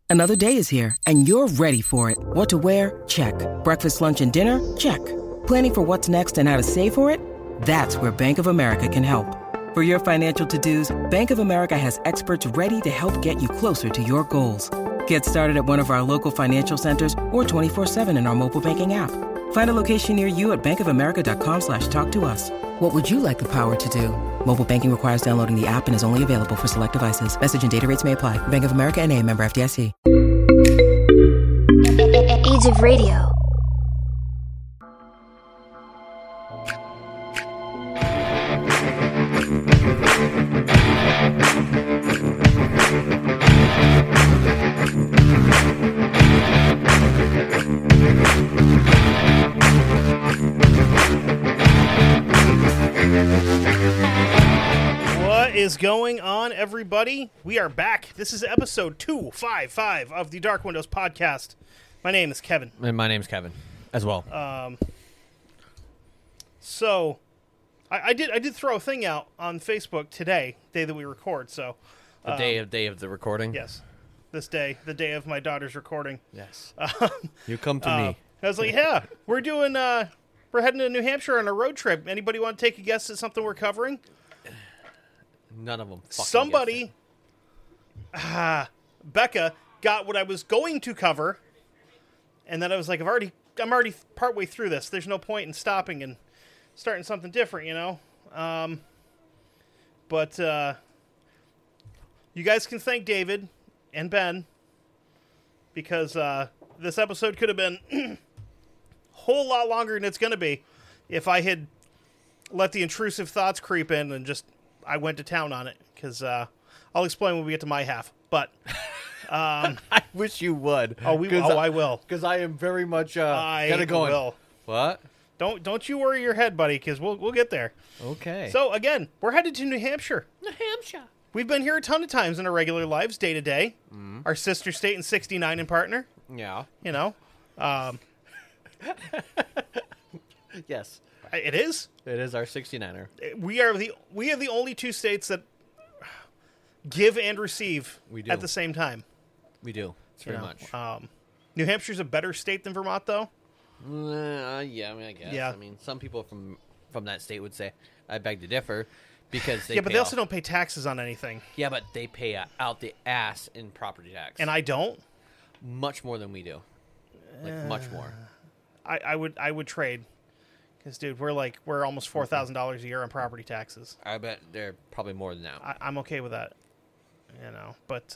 Another day is here, and you're ready for it. What to wear? Check. Breakfast, lunch, and dinner? Check. Planning for what's next and how to save for it? That's where Bank of America can help. For your financial to-dos, Bank of America has experts ready to help get you closer to your goals. Get started at one of our local financial centers or 24/7 in our mobile banking app. Find a location near you at bankofamerica.com/talktous. What would you like the power to do? Mobile banking requires downloading the app and is only available for select devices. Message and data rates may apply. Bank of America N.A., member FDIC. Age of Radio. What is going on, everybody? We are back. This is episode 255 of the Dark Windows podcast. My name is Kevin. And my name's Kevin as well. So, I did throw a thing out on Facebook today, day that we record. So, The day of the recording? yes, this day, the day of my daughter's recording. Yes. You come to me. I was like, yeah, we're heading to New Hampshire on a road trip. Anybody want to take a guess at something we're covering? None of them fucking Somebody, guessed Becca, got what I was going to cover, and then I was like, I'm already partway through this. There's no point in stopping and starting something different, you know? But you guys can thank David and Ben, because this episode could have been a whole lot longer than it's going to be if I had let the intrusive thoughts creep in and just I went to town on it, because I'll explain when we get to my half. But I wish you would. I will. Because I am very much I gonna go in. will. What? Don't you worry your head, buddy, because we'll get there. Okay. So again, we're headed to New Hampshire. New Hampshire. We've been here a ton of times in our regular lives, day to day. Our sister state in 69 and partner. Yeah. You know, Yes. it is. It is our 69er. We have the only two states that give and receive We do. at the same time. We do. Very You know, much. New Hampshire's a better state than Vermont, though. Yeah, I mean, I guess. Yeah. I mean, some people from that state would say, I beg to differ, because they Yeah, but pay they also off- don't pay taxes on anything, Yeah, but they pay out the ass in property tax. and I don't. Much more than we do. Like, much more. I would trade, because dude, we're almost $4,000 a year on property taxes. I bet they're probably more than that. I'm okay with that, you know. But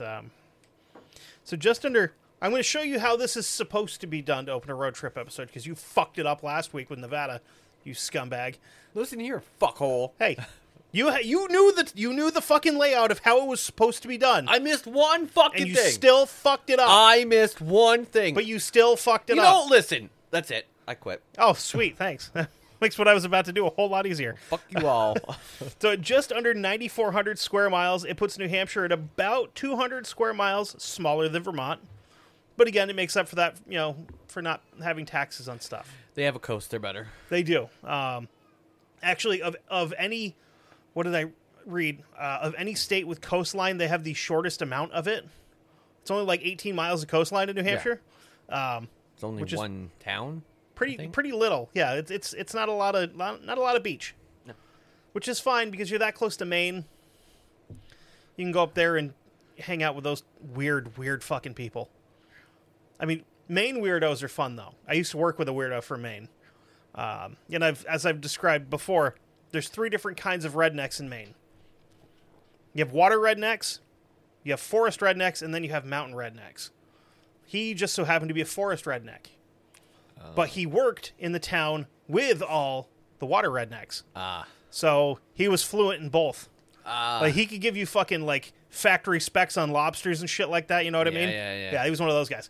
so just under, I'm going to show you how this is supposed to be done to open a road trip episode, because you fucked it up last week with Nevada, you scumbag. Listen here, fuckhole. Hey, you knew the fucking layout of how it was supposed to be done, I missed one fucking and you thing. still fucked it up. I missed one thing. But you still fucked it you up. don't listen. That's it. I quit. Oh, sweet, thanks. Makes what I was about to do a whole lot easier. Fuck you all. So at just under 9,400 square miles, it puts New Hampshire at about 200 square miles smaller than Vermont. But again, it makes up for that, you know, for not having taxes on stuff. They have a coast. They're better. They do. Actually, of any, what did I read? Of any state with coastline, they have the shortest amount of it. It's only like 18 miles of coastline in New Hampshire. It's only which is one town. Pretty little. Yeah, it's not a lot of beach. No. Which is fine, because you're that close to Maine. You can go up there and hang out with those weird fucking people. I mean, Maine weirdos are fun, though. I used to work with a weirdo from Maine. And as I've described before, there's 3 different kinds of rednecks in Maine. You have water rednecks, you have forest rednecks, and then you have mountain rednecks. He just so happened to be a forest redneck. But he worked in the town with all the water rednecks. So he was fluent in both. Like, he could give you fucking, like, factory specs on lobsters and shit like that, you know what I mean? Yeah. He was one of those guys.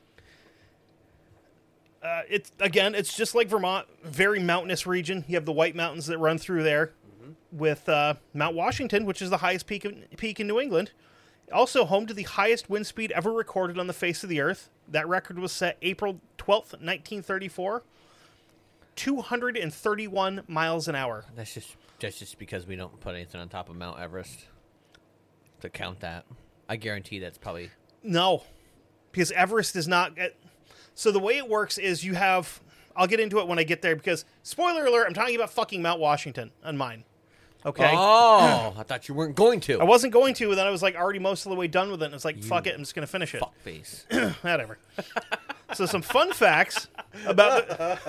It's just like Vermont, very mountainous region. You have the White Mountains that run through there, with Mount Washington, which is the highest peak in New England. Also home to the highest wind speed ever recorded on the face of the earth. That record was set April 12th, 1934. 231 miles an hour. That's just because we don't put anything on top of Mount Everest to count that. I guarantee that's probably... No. because Everest is not. So the way it works is you have. I'll get into it when I get there because spoiler alert, I'm talking about fucking Mount Washington on mine. Okay. Oh, I thought you weren't going to. I wasn't going to, and then I was like already most of the way done with it, and it's like, fuck it, I'm just gonna finish it. Fuckface. Whatever. So some fun facts about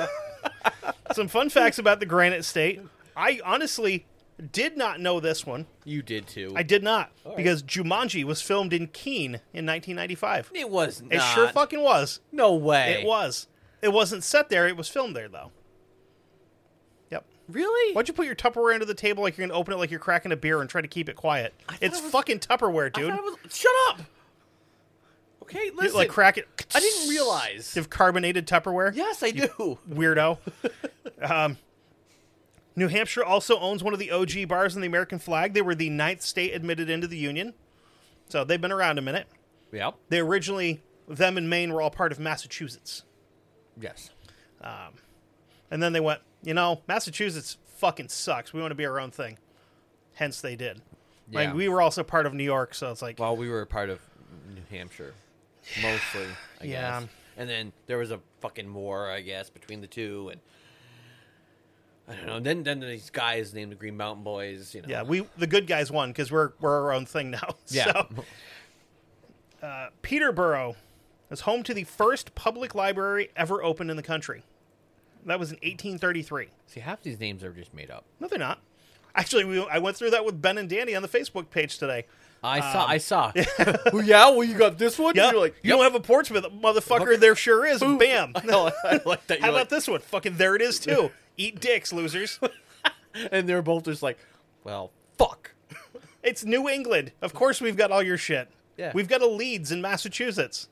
the Granite State. I honestly did not know this one. You did too. I did not because Jumanji was filmed in Keene in 1995. It was not. It sure fucking was. No way. It was. It wasn't set there. It was filmed there though. Yep. Really? Why'd you put your Tupperware under the table like you're gonna open it like you're cracking a beer and try to keep it quiet? It's fucking Tupperware, dude. Shut up. Okay, listen. Like crack it. I didn't realize. You have carbonated Tupperware? Yes, I do. Weirdo. New Hampshire also owns one of the OG bars in the American flag. They were the 9th state admitted into the Union. So they've been around a minute. Yep. They originally, them and Maine were all part of Massachusetts. Yes. And then they went, Massachusetts fucking sucks. We want to be our own thing. Hence they did. Yeah. Like, we were also part of New York, so it's like... Well, we were a part of New Hampshire. Mostly, I Yeah. guess. And then there was a fucking war, I guess, between the two, and I don't know. Then these guys named the Green Mountain Boys, Yeah, the good guys won because we're our own thing now. Yeah. So, Peterborough is home to the first public library ever opened in the country. That was in 1833. See, half these names are just made up. No, they're not. Actually, I went through that with Ben and Danny on the Facebook page today. I saw. Well, yeah, well, you got this one? Yeah, You're like, you don't have a Portsmouth, motherfucker. There sure is. Boom. Bam. I like that. How about this one? Fucking there it is too. Eat dicks, losers. And they're both just like, well, fuck. It's New England. Of course we've got all your shit. Yeah. We've got a Leeds in Massachusetts.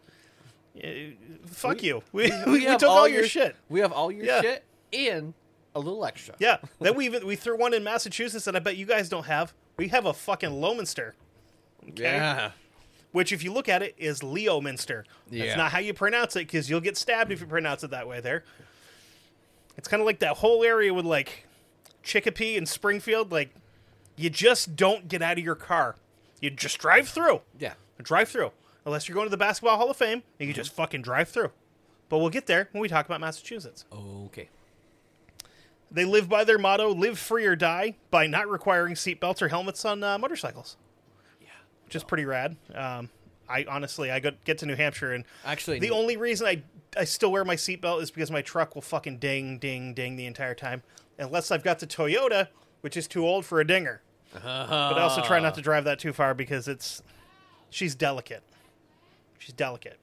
Fuck you. We have took all your shit. We have all your Yeah. shit and a little extra. Yeah. Then we threw one in Massachusetts that I bet you guys don't have. We have a fucking Lowminster. Okay? Yeah. Which, if you look at it, is Leominster. Yeah. That's not how you pronounce it, because you'll get stabbed if you pronounce it that way there. It's kind of like that whole area with, like, Chicopee and Springfield. Like, you just don't get out of your car. You just drive through. Yeah. Drive through. Unless you're going to the Basketball Hall of Fame, and you just fucking drive through. But we'll get there when we talk about Massachusetts. Okay. They live by their motto, live free or die, by not requiring seatbelts or helmets on motorcycles. Which is pretty rad. I get to New Hampshire, and Actually, the only reason I still wear my seatbelt is because my truck will fucking ding, ding, ding the entire time. Unless I've got the Toyota, which is too old for a dinger. But I also try not to drive that too far because she's delicate. She's delicate.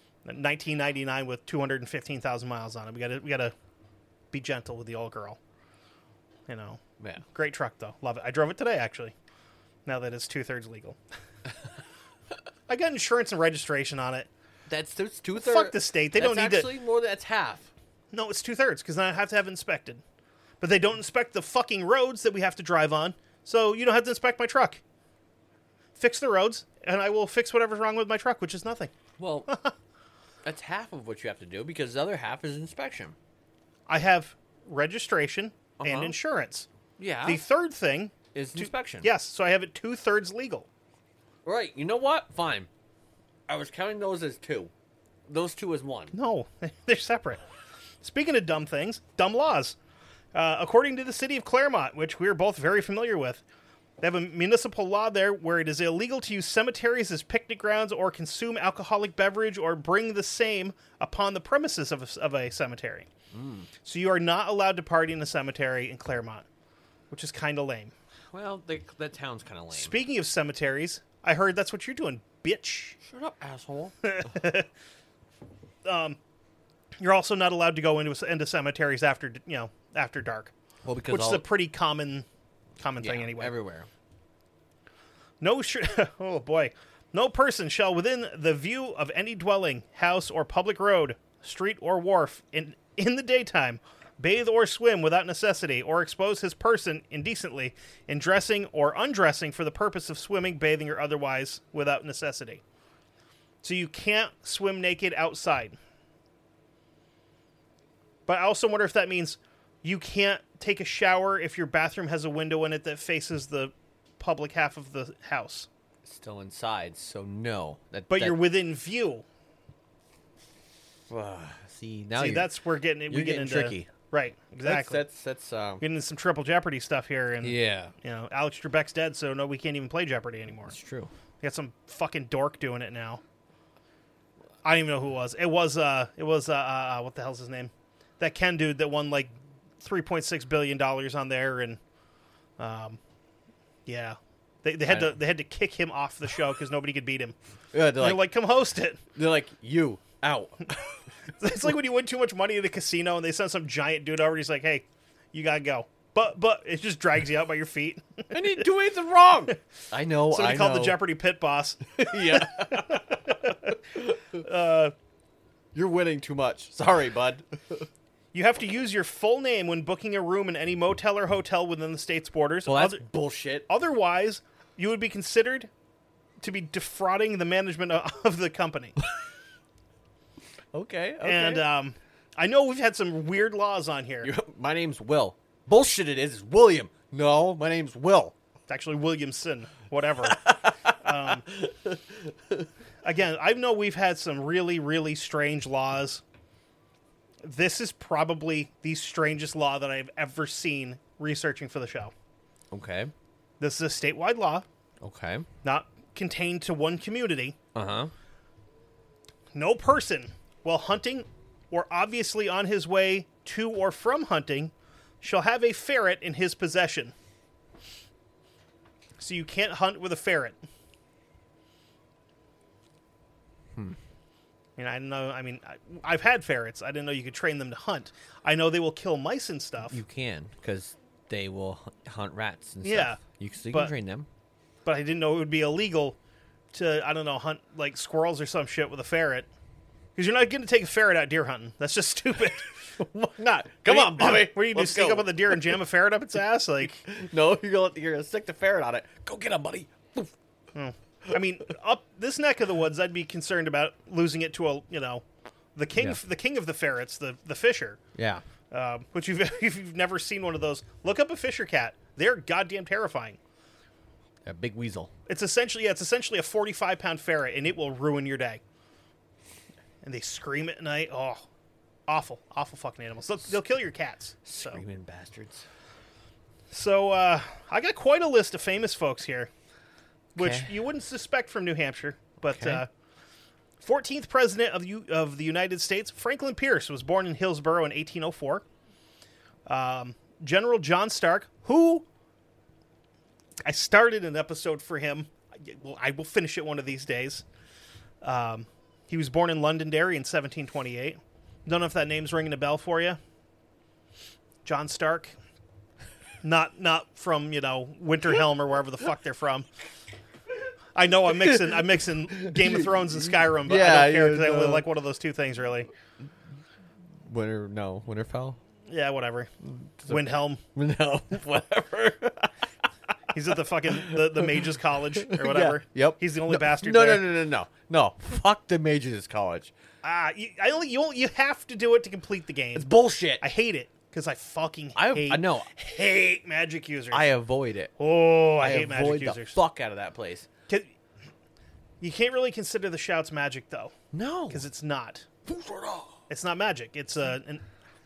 1999 with 215,000 miles on it. We gotta be gentle with the old girl. Yeah. Great truck though. Love it. I drove it today actually. Now that it's 2/3 legal. I got insurance and registration on it. That's 2/3. Fuck the state. They don't need actually more. That's half. No, it's 2/3 because then I have to have it inspected. But they don't inspect the fucking roads that we have to drive on, so you don't have to inspect my truck. Fix the roads, and I will fix whatever's wrong with my truck, which is nothing. Well, that's half of what you have to do because the other half is inspection. I have registration and insurance. Yeah. The third thing is inspection. Yes, so I have it 2/3 legal. Right. You know what? Fine. I was counting those as two. Those two as one. No, they're separate. Speaking of dumb things, dumb laws. According to the city of Claremont, which we're both very familiar with, they have a municipal law there where it is illegal to use cemeteries as picnic grounds or consume alcoholic beverage or bring the same upon the premises of a cemetery. So you are not allowed to party in a cemetery in Claremont, which is kind of lame. Well, that town's kind of lame. Speaking of cemeteries, I heard that's what you're doing, bitch. Shut up, asshole. You're also not allowed to go into cemeteries after dark. Well, because which is a pretty common thing anyway. Everywhere. Oh boy. No person shall within the view of any dwelling, house, or public road, street, or wharf in the daytime bathe or swim without necessity, or expose his person indecently in dressing or undressing for the purpose of swimming, bathing, or otherwise without necessity. So you can't swim naked outside. But I also wonder if that means you can't take a shower if your bathroom has a window in it that faces the public half of the house. Still inside, so no. But you're within view. See, now that's where we you're get into tricky. Right, exactly. That's getting into some Triple Jeopardy stuff here, and yeah, Alex Trebek's dead, so no, we can't even play Jeopardy anymore. it's true. We got some fucking dork doing it now. I don't even know who it was. It was what the hell's his name? That Ken dude that won like $3.6 billion on there, and yeah, they had to kick him off the show because nobody could beat him. Yeah, They're like, come host it. they're like, you out. It's like when you win too much money at a casino and they send some giant dude over. And he's like, hey, you gotta go. But it just drags you out by your feet. I didn't do anything wrong. I know. Somebody called the Jeopardy pit boss. Yeah. You're winning too much. Sorry, bud. You have to use your full name when booking a room in any motel or hotel within the state's borders. Well, that's bullshit. Otherwise, you would be considered to be defrauding the management of the company. Okay. And I know we've had some weird laws on here. My name's Will. Bullshit it is. It's William. No, my name's Will. It's actually Williamson. Whatever. Again, I know we've had some really, really strange laws. This is probably the strangest law that I've ever seen researching for the show. Okay. This is a statewide law, Okay. not contained to one community. Uh-huh. No person, while hunting or obviously on his way to or from hunting, shall have a ferret in his possession. So you can't hunt with a ferret. I don't know. I mean, I've had ferrets. I didn't know you could train them to hunt. I know they will kill mice and stuff. You can, because they will hunt rats and Yeah, stuff. You can train them. But I didn't know it would be illegal to, I don't know, hunt like squirrels or some shit with a ferret. Because you're not going to take a ferret out deer hunting. That's just stupid. Why not? Come on, Bobby. What are you going to sneak up on the deer and jam a ferret up its ass? Like, No, you're gonna stick the ferret on it. Go get him, buddy. I mean, up this neck of the woods, I'd be concerned about losing it to the king of the ferrets, the fisher. Yeah. Which if you've never seen one of those, look up a fisher cat. They're goddamn terrifying. A big weasel. It's essentially a 45-pound ferret, and it will ruin your day. And they scream at night. Oh, awful fucking animals. They'll kill your cats. Screaming bastards. So I got quite a list of famous folks here, which Okay. you wouldn't suspect from New Hampshire. But Okay. 14th president of the United States, Franklin Pierce, was born in Hillsborough in 1804. General John Stark, who I started an episode for him. Well, I will finish it one of these days. He was born in Londonderry in 1728. Don't know if that name's ringing a bell for you. John Stark. Not from, Winterhelm or wherever the fuck they're from. I know I'm mixing Game of Thrones and Skyrim, but I don't care because I only like one of those two things, really. Winterfell? Yeah, whatever. Windhelm. No, whatever. He's at the fucking the Mages College or whatever. Yeah, yep. He's the only bastard No, there. No. Fuck the Mages College. You have to do it to complete the game. It's bullshit. I hate it because I fucking I know. hate magic users. I avoid it. Oh, I hate magic avoid the users. fuck out of that place. You can't really consider the shouts magic though, No. because it's not. It's not magic. It's an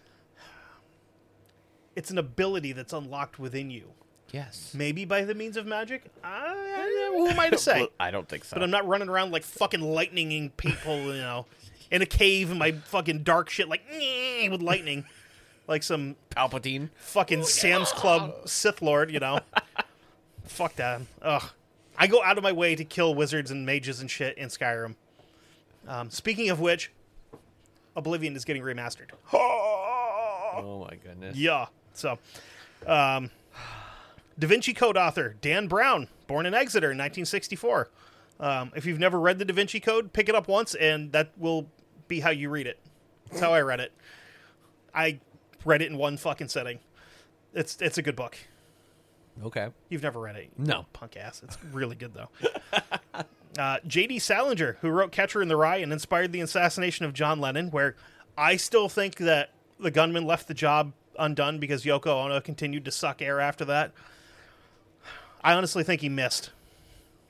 ability that's unlocked within you. Yes. Maybe by the means of magic. Who am I to say? I don't think so. But I'm not running around like fucking lightninging people, in a cave in my fucking dark shit, like with lightning, like some Palpatine. fucking Sam's Club Sith Lord, Fuck that. Ugh. I go out of my way to kill wizards and mages and shit in Skyrim. Speaking of which, Oblivion is getting remastered. Oh my goodness. Yeah. So, Da Vinci Code author Dan Brown, born in Exeter in 1964. If you've never read the Da Vinci Code, pick it up once, and that will be how you read it. That's how I read it. I read it in one fucking setting. It's a good book. Okay. You've never read it. No. Punk ass. It's really good, though. J.D. Salinger, who wrote Catcher in the Rye and inspired the assassination of John Lennon, where I still think that the gunman left the job undone because Yoko Ono continued to suck air after that. I honestly think he missed.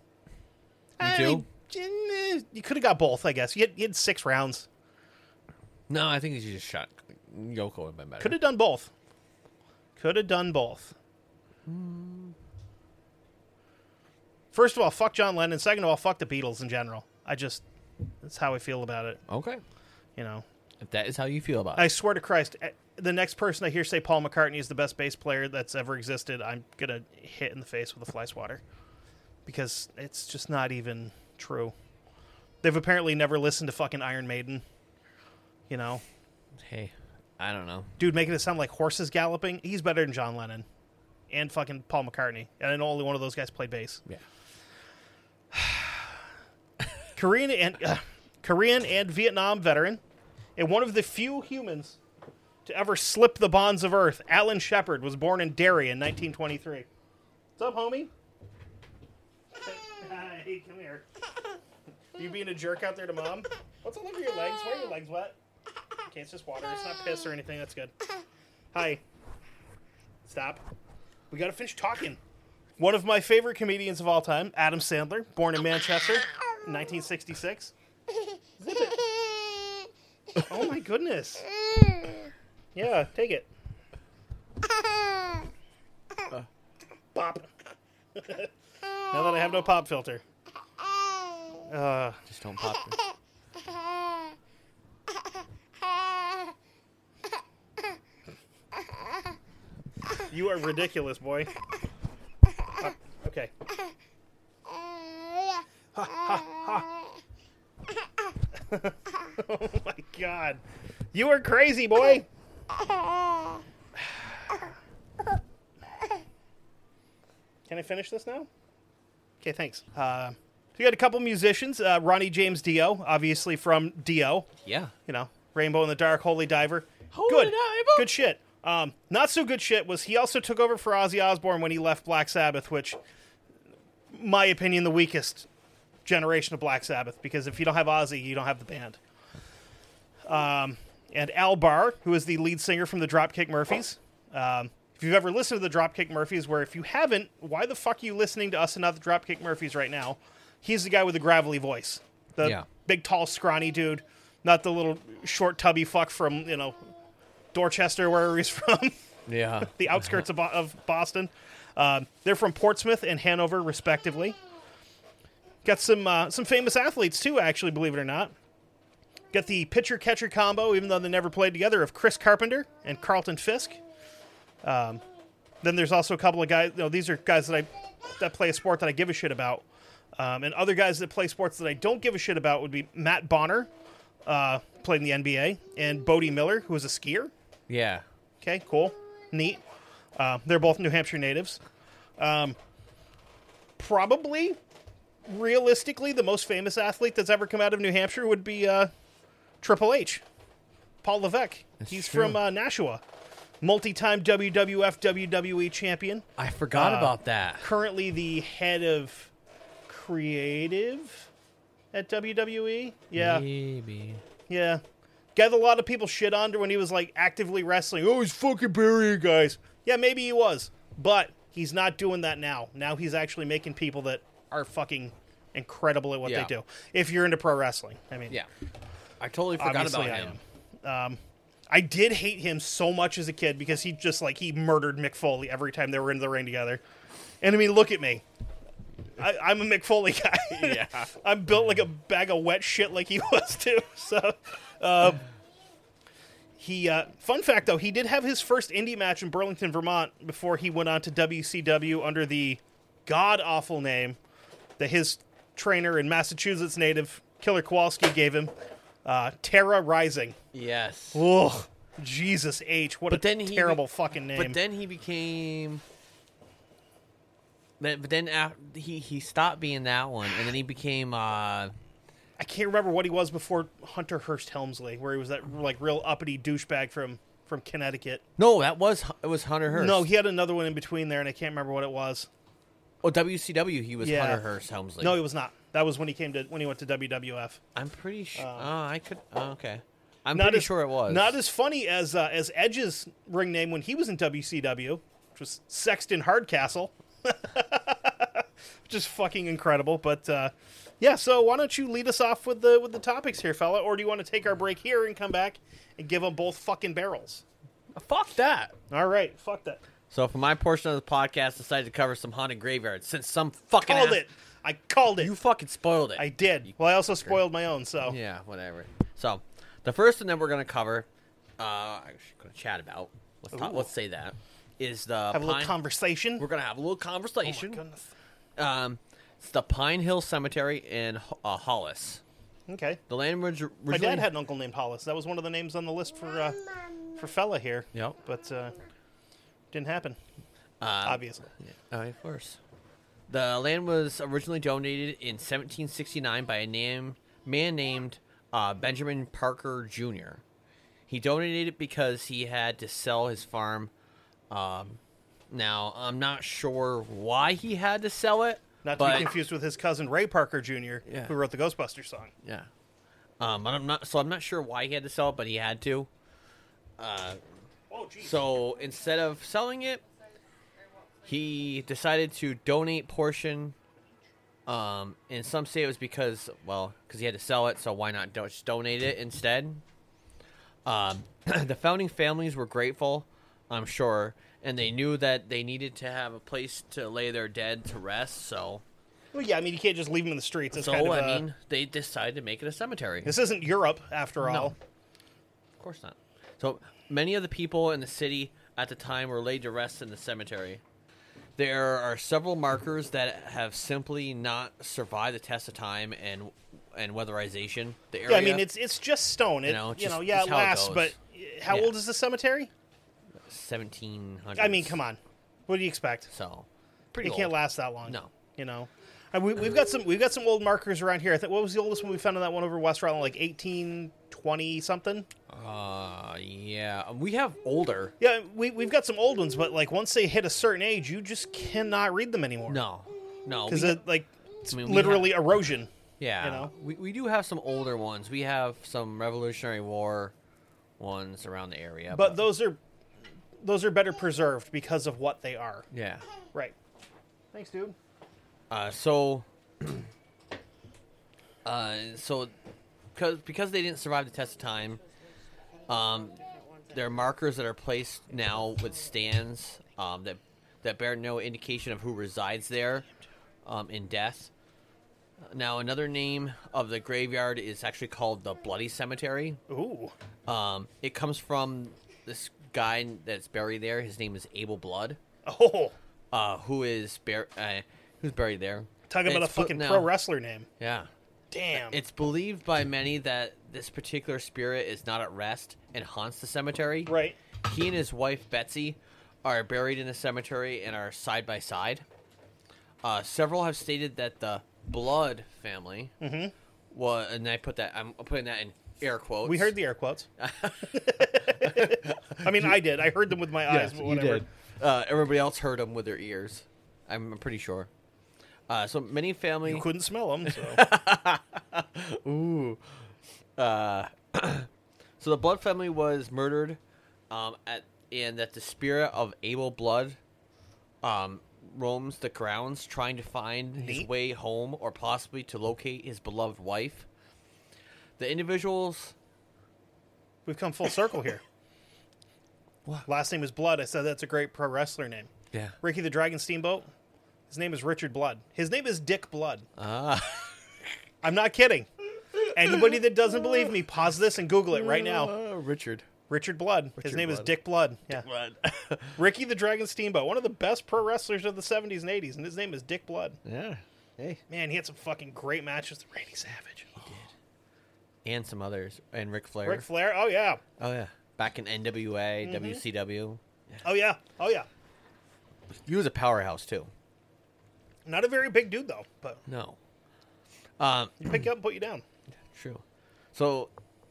You too? You could have got both, I guess. You had 6 rounds. No, I think he just shot Yoko would have been better. Could have done both. Could have done both. First of all, fuck John Lennon. Second of all, fuck the Beatles in general. That's how I feel about it. Okay. You know. If that is how you feel about it. I swear to Christ, the next person I hear say Paul McCartney is the best bass player that's ever existed, I'm going to hit in the face with a fly swatter. Because it's just not even true. They've apparently never listened to fucking Iron Maiden. You know? Hey, I don't know. Dude, making it sound like horses galloping. He's better than John Lennon. And fucking Paul McCartney. And I know only one of those guys played bass. Yeah. Korean and Vietnam veteran, and one of the few humans to ever slip the bonds of Earth, Alan Shepard, was born in Derry in 1923. What's up, homie? Hey, come here. You being a jerk out there to Mom? What's all over your legs? Why are your legs wet? Okay, it's just water. It's not piss or anything. That's good. Hi. Stop. We gotta finish talking. One of my favorite comedians of all time, Adam Sandler, born in Manchester, 1966. Zip it. Oh my goodness. Yeah, take it. Pop. Now that I have no pop filter. Just don't pop it. You are ridiculous, boy. Okay. Ha, ha, ha. Oh my God. You are crazy, boy. Can I finish this now? Okay, thanks. So you had a couple musicians. Ronnie James Dio, obviously from Dio. Yeah. You know, Rainbow in the Dark, Holy Diver. Holy Good. Diver. Good shit. Not so good shit was he also took over for Ozzy Osbourne when he left Black Sabbath, which, my opinion, the weakest generation of Black Sabbath, because if you don't have Ozzy, you don't have the band. And Al Barr, who is the lead singer from the Dropkick Murphys. If you've ever listened to the Dropkick Murphys, where if you haven't, why the fuck are you listening to us and not the Dropkick Murphys right now? He's the guy with the gravelly voice. The big, tall, scrawny dude. Not the little short, tubby fuck from, you know, Dorchester, where he's from. Yeah. The outskirts of Boston. They're from Portsmouth and Hanover, respectively. Got some famous athletes, too, actually, believe it or not. Got the pitcher-catcher combo, even though they never played together, of Chris Carpenter and Carlton Fisk. Then there's also a couple of guys, you know, these are guys that play a sport that I give a shit about. And other guys that play sports that I don't give a shit about would be Matt Bonner, played in the NBA, and Bodie Miller, who was a skier. Yeah. Okay, cool. Neat. They're both New Hampshire natives. Probably, realistically, the most famous athlete that's ever come out of New Hampshire would be Triple H. Paul Levesque. He's true. from Nashua. Multi-time WWF, WWE champion. I forgot about that. Currently the head of creative at WWE. Yeah. Maybe. Yeah. Guy that a lot of people shit on when he was, like, actively wrestling. Oh, he's fucking burying guys. Yeah, maybe he was. But he's not doing that now. Now he's actually making people that are fucking incredible at what they do. If you're into pro wrestling. I mean, Yeah. I totally forgot about I him. am. I did hate him so much as a kid because he just, like, he murdered Mick Foley every time they were in the ring together. And, I mean, look at me. I'm a Mick Foley guy. Yeah. I'm built like a bag of wet shit like he was, too. So, fun fact, though, he did have his first indie match in Burlington, Vermont before he went on to WCW under the god-awful name that his trainer and Massachusetts native, Killer Kowalski, gave him, Terra Rising. Yes. Ugh, Jesus H. What a terrible fucking name. But then he became... But then he stopped being that one, and then he became... I can't remember what he was before Hunter Hearst Helmsley, where he was that, like, real uppity douchebag from Connecticut. No, it was Hunter Hearst. No, he had another one in between there, and I can't remember what it was. Oh, WCW, he was Yeah. Hunter Hearst Helmsley. No, he was not. That was when he went to WWF. I'm pretty sure. I could. Okay. I'm Not pretty as- sure it was. Not as funny as Edge's ring name when he was in WCW, which was Sexton Hardcastle. which is fucking incredible. But yeah, so why don't you lead us off with the topics here, fella? Or do you want to take our break here and come back and give them both fucking barrels? Fuck that. All right, fuck that. So for my portion of the podcast, I decided to cover some haunted graveyards since some fucking I called it. You fucking spoiled it. I did. Well, I also spoiled my own. So Yeah, whatever. So the first one that we're going to cover, I'm going to chat about. Let's say that is the have a little conversation. We're going to have a little conversation. Oh my goodness. It's the Pine Hill Cemetery in Hollis. Okay. The land was originally... My dad had an uncle named Hollis. That was one of the names on the list for fella here. Yep. But didn't happen. Obviously. Yeah, of course. The land was originally donated in 1769 by a man named Benjamin Parker Jr. He donated it because he had to sell his farm. Now, I'm not sure why he had to sell it. Not to be confused with his cousin Ray Parker Jr., Yeah. who wrote the Ghostbusters song. Yeah. I'm not sure why he had to sell it, but he had to. Oh, geez. So instead of selling it, he decided to donate portion. And some say it was because he had to sell it, so why not just donate it instead? The founding families were grateful, I'm sure, and they knew that they needed to have a place to lay their dead to rest. So, Well, yeah, I mean, you can't just leave them in the streets. It's they decided to make it a cemetery. this isn't Europe, after all. No. Of course not. So many of the people in the city at the time were laid to rest in the cemetery. There are several markers that have simply not survived the test of time and weatherization. The area, Yeah, I mean, it's just stone. It how it it lasts, goes. but how Yeah. old is the cemetery? 1700s. I mean, come on. What do you expect? So, pretty It old. can't last that long. No. You know? We've got some old markers around here. I think, what was the oldest one we found on that one over West Rutland? Like 1820 something? Yeah. We have older. Yeah, we've got some old ones, but like once they hit a certain age, you just cannot read them anymore. No. Because it's we literally erosion. Yeah. You know? We do have some older ones. We have some Revolutionary War ones around the area. But those are better preserved because of what they are. Yeah. Right. Thanks, dude. So because they didn't survive the test of time, there are markers that are placed now with stands that bear no indication of who resides there in death. Now, another name of the graveyard is actually called the Bloody Cemetery. Ooh. It comes from this guy that's buried there. His name is Abel Blood. Oh. Who's buried there. Talk about a fucking pro wrestler name. Yeah. Damn. It's believed by many that this particular spirit is not at rest and haunts the cemetery. Right. He and his wife, Betsy, are buried in the cemetery and are side by side. Several have stated that the Blood family and I'm putting that in air quotes. We heard the air quotes. I mean, I did. I heard them with my eyes, but whatever. You did. Everybody else heard them with their ears. I'm pretty sure. So many family... You couldn't smell them, so... Ooh. So the Blood family was murdered, and that the spirit of Abel Blood roams the grounds trying to find his way home or possibly to locate his beloved wife. The individuals... We've come full circle here. What? Last name is Blood. I said that's a great pro wrestler name. Yeah. Ricky the Dragon Steamboat. His name is Richard Blood. His name is Dick Blood. I'm not kidding. Anybody that doesn't believe me, pause this and Google it right now. Richard Blood. His name is Dick Blood. Yeah. Blood. Ricky the Dragon Steamboat. One of the best pro wrestlers of the 70s and 80s, and his name is Dick Blood. Yeah. Hey. Man, he had some fucking great matches with Randy Savage. He did. And some others. And Ric Flair. Ric Flair. Oh, yeah. Oh, yeah. Back in NWA, WCW. Yeah. Oh, yeah. Oh, yeah. He was a powerhouse, too. Not a very big dude, though, but No. you pick you up and put you down. True. So,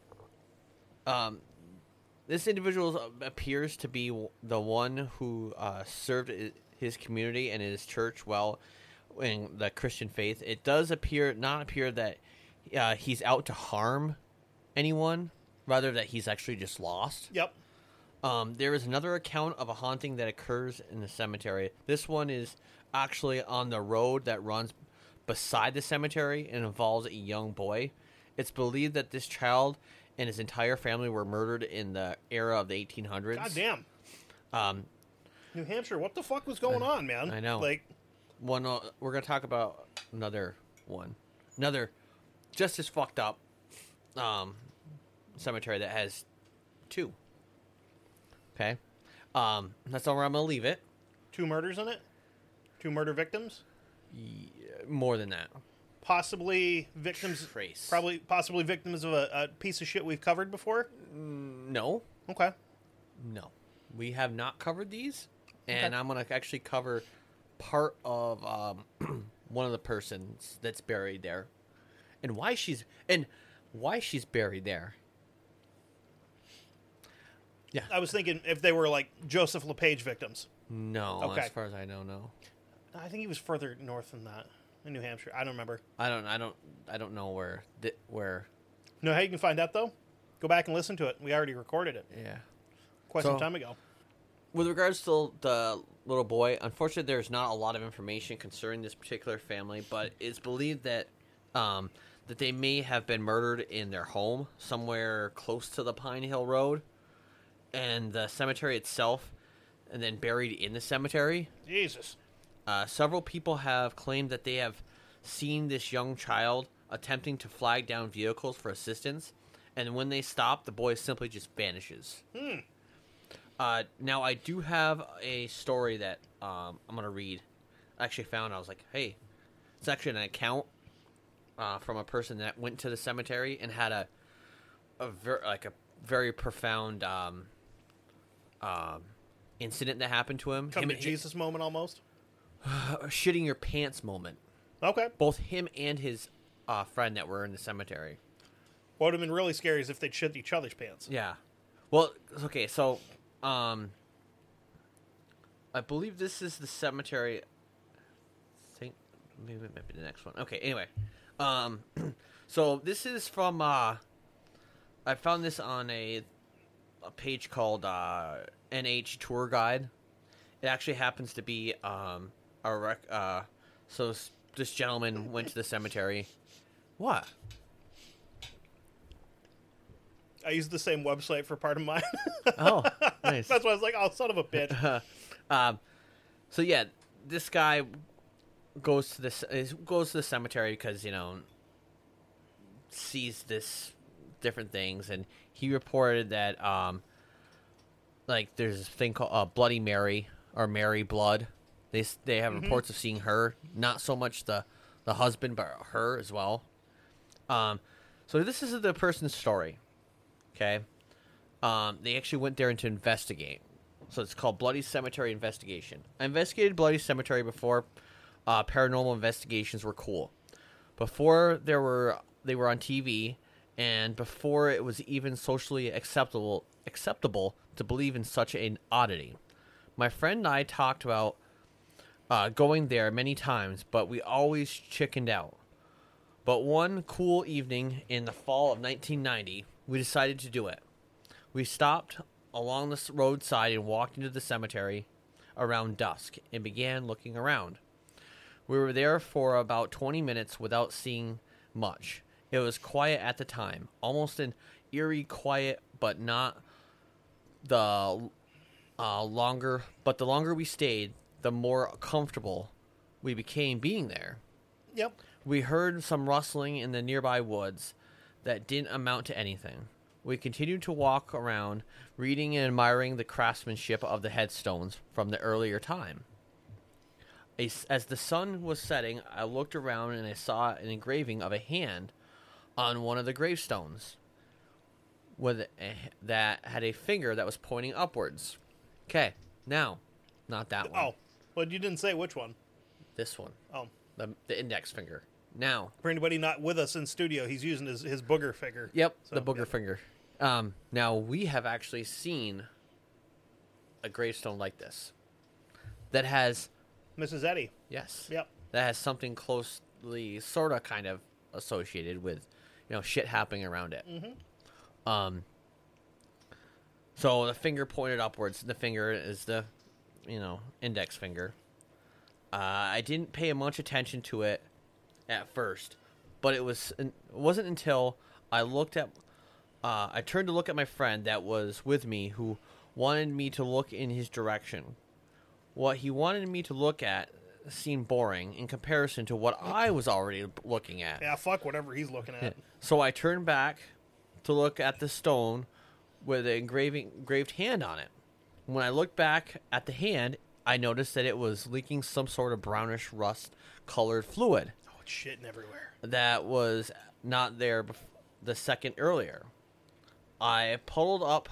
this individual appears to be the one who served his community and his church well in the Christian faith. It does not appear that he's out to harm anyone, rather that he's actually just lost. Yep. There is another account of a haunting that occurs in the cemetery. This one is actually on the road that runs beside the cemetery and involves a young boy. It's believed that this child and his entire family were murdered in the era of the 1800s. God damn. New Hampshire, what the fuck was going on, man? I know. Like, We're going to talk about another one. Another just as fucked up cemetery that has two. Okay? That's all where I'm going to leave it. 2 murders in it? 2 murder victims? More than that. Possibly victims. Trace. Possibly victims of a piece of shit we've covered before? No. Okay. No. We have not covered these. And Okay. I'm going to actually cover part of one of the persons that's buried there. And why she's buried there. Yeah. I was thinking if they were like Joseph LePage victims. No, Okay. as far as I know, no. I think he was further north than that in New Hampshire. I don't remember. I don't know where. Know how you can find out though? Go back and listen to it. We already recorded it Yeah. quite some time ago. With regards to the little boy, unfortunately, there's not a lot of information concerning this particular family, but it's believed that that they may have been murdered in their home somewhere close to the Pine Hill Road and the cemetery itself, and then buried in the cemetery. Jesus. Several people have claimed that they have seen this young child attempting to flag down vehicles for assistance, and when they stop, the boy simply just vanishes. Now, I do have a story that I'm going to read. I actually found, I was like, hey, it's actually an account from a person that went to the cemetery and had a very profound incident that happened to him. Come to Jesus moment almost. Shitting your pants moment. Okay. Both him and his friend that were in the cemetery. What would have been really scary is if they'd shit each other's pants. Yeah. Well, okay, so I believe this is the cemetery. I think maybe it might be the next one. Okay, anyway. So this is from I found this on a page called NH Tour Guide. It actually happens to be so this gentleman went to the cemetery. What? I used the same website for part of mine. Oh, nice. That's why I was like, oh, son of a bitch. So yeah, this guy goes to the cemetery because, sees this different things, and he reported that like there's this thing called Bloody Mary or Mary Blood. They have reports of seeing her, not so much the husband, but her as well. So this is the person's story. Okay. They actually went there to investigate. So it's called Bloody Cemetery Investigation. I investigated Bloody Cemetery before paranormal investigations were cool. Before they were on TV, and before it was even socially acceptable to believe in such an oddity. My friend and I talked about going there many times, but we always chickened out. But one cool evening in the fall of 1990, we decided to do it. We stopped along the roadside and walked into the cemetery around dusk and began looking around. We were there for about 20 minutes without seeing much. It was quiet at the time, almost an eerie quiet, but not the longer. But the longer we stayed, the more comfortable we became being there. Yep. We heard some rustling in the nearby woods that didn't amount to anything. We continued to walk around, reading and admiring the craftsmanship of the headstones from the earlier time. As the sun was setting, I looked around and I saw an engraving of a hand on one of the gravestones that had a finger that was pointing upwards. Okay, now, not that one. Oh, well, you didn't say which one. This one. Oh. The index finger. Now. For anybody not with us in studio, he's using his booger finger. Yep, So, the booger yeah. finger. Now, we have actually seen a gravestone like this that has, Mrs. Eddie. yes, Yep. that has something closely, sort of, kind of associated with, shit happening around it. So the finger pointed upwards. The finger is the, index finger. I didn't pay much attention to it at first, but it wasn't until I turned to look at my friend that was with me, who wanted me to look in his direction. What he wanted me to look at seemed boring in comparison to what I was already looking at. Yeah, fuck whatever he's looking at. So I turned back to look at the stone with an engraved hand on it. When I looked back at the hand, I noticed that it was leaking some sort of brownish rust-colored fluid. Oh, it's shitting everywhere. That was not there the second earlier. It puddled up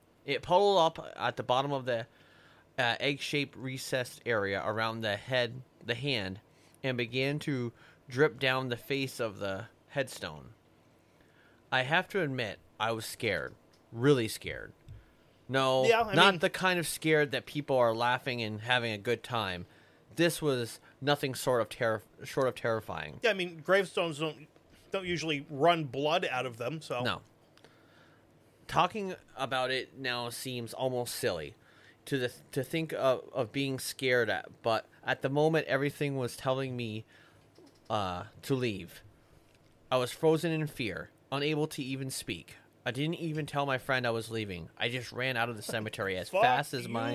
at the bottom of the egg-shaped recessed area around the hand, and began to drip down the face of the headstone. I have to admit, I was scared. Really scared. No, not the kind of scared that people are laughing and having a good time. This was nothing short of terrifying. Yeah, I mean, gravestones don't usually run blood out of them, so... No. Talking about it now seems almost silly to think of being scared at, but at the moment everything was telling me to leave. I was frozen in fear, unable to even speak. I didn't even tell my friend I was leaving. I just ran out of the cemetery as fast as my...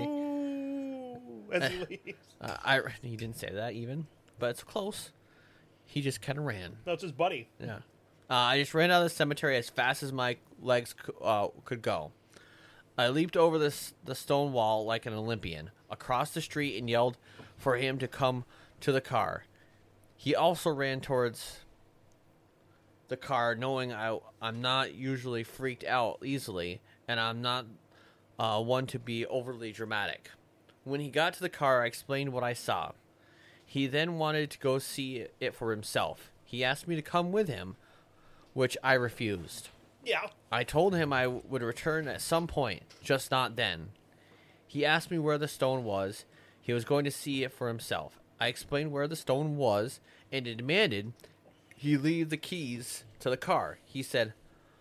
As he leaves. He didn't say that even, but it's close. He just kind of ran. No, it's his buddy. Yeah. I just ran out of the cemetery as fast as my legs could go. I leaped over the stone wall like an Olympian, across the street, and yelled for him to come to the car. He also ran towards the car, knowing I'm not usually freaked out easily, and I'm not one to be overly dramatic. When he got to the car, I explained what I saw. He then wanted to go see it for himself. He asked me to come with him, which I refused. Yeah. I told him I would return at some point, just not then. He asked me where the stone was. He was going to see it for himself. I explained where the stone was, and demanded he leave the keys to the car. He said,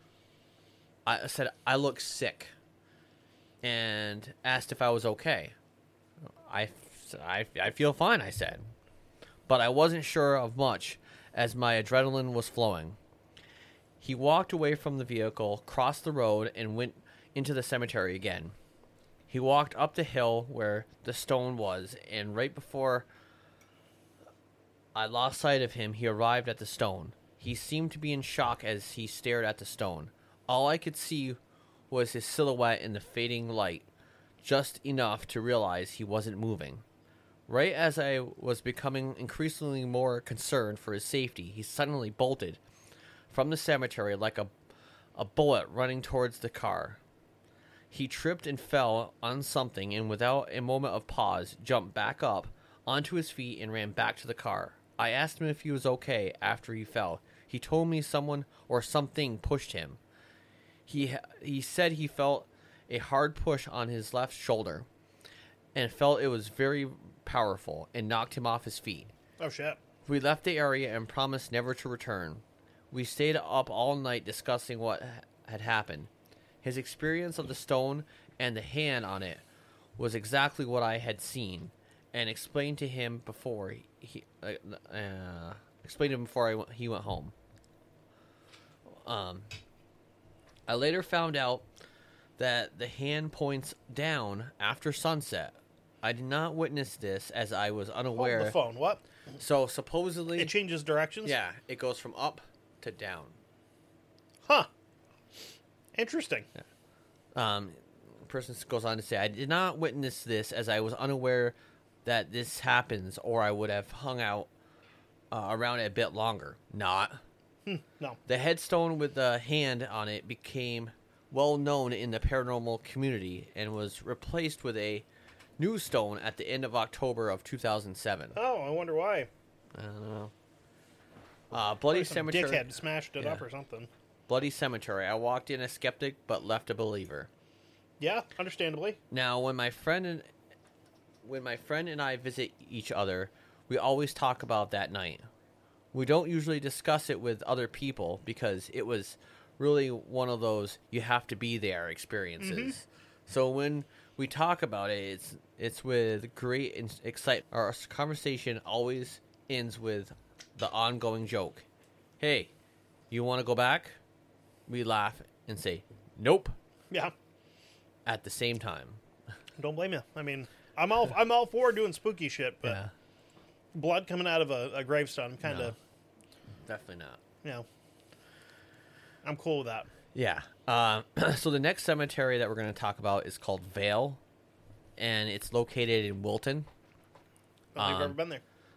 I look sick, and asked if I was okay. I feel fine, I said. But I wasn't sure of much, as my adrenaline was flowing. He walked away from the vehicle, crossed the road, and went into the cemetery again. He walked up the hill where the stone was, and right before I lost sight of him, he arrived at the stone. He seemed to be in shock as he stared at the stone. All I could see was his silhouette in the fading light, just enough to realize he wasn't moving. Right as I was becoming increasingly more concerned for his safety, he suddenly bolted from the cemetery like a bullet running towards the car. He tripped and fell on something, and without a moment of pause, jumped back up onto his feet and ran back to the car. I asked him if he was okay after he fell. He told me someone or something pushed him. He said he felt a hard push on his left shoulder and felt it was very powerful and knocked him off his feet. Oh, shit. We left the area and promised never to return. We stayed up all night discussing what had happened. His experience of the stone and the hand on it was exactly what I had seen, and explained to him before he went home. I later found out that the hand points down after sunset. I did not witness this, as I was unaware. Hold the phone. What? So supposedly It changes directions? Yeah, it goes from up to down. Huh. Interesting. Person goes on to say, I did not witness this, as I was unaware that this happens, or I would have hung out around it a bit longer. Not. No. The headstone with the hand on it became well known in the paranormal community and was replaced with a new stone at the end of October of 2007. Oh, I wonder why. I don't know. Bloody Some Cemetery. dickhead smashed it Yeah. up or something. Bloody Cemetery. I walked in a skeptic but left a believer. Yeah, understandably. Now, when my friend and I visit each other, we always talk about that night. We don't usually discuss it with other people because it was really one of those you have to be there experiences. So when we talk about it, it's with great excitement. Our conversation always ends with the ongoing joke. Hey, you want to go back? We laugh and say, nope, Yeah. at the same time. Don't blame you. I mean, I'm all for doing spooky shit, but Yeah, blood coming out of a gravestone, kind of, definitely not. you know, I'm cool with that. Yeah. So the next cemetery that we're going to talk about is called Vale, and it's located in Wilton. I don't think I've ever been there.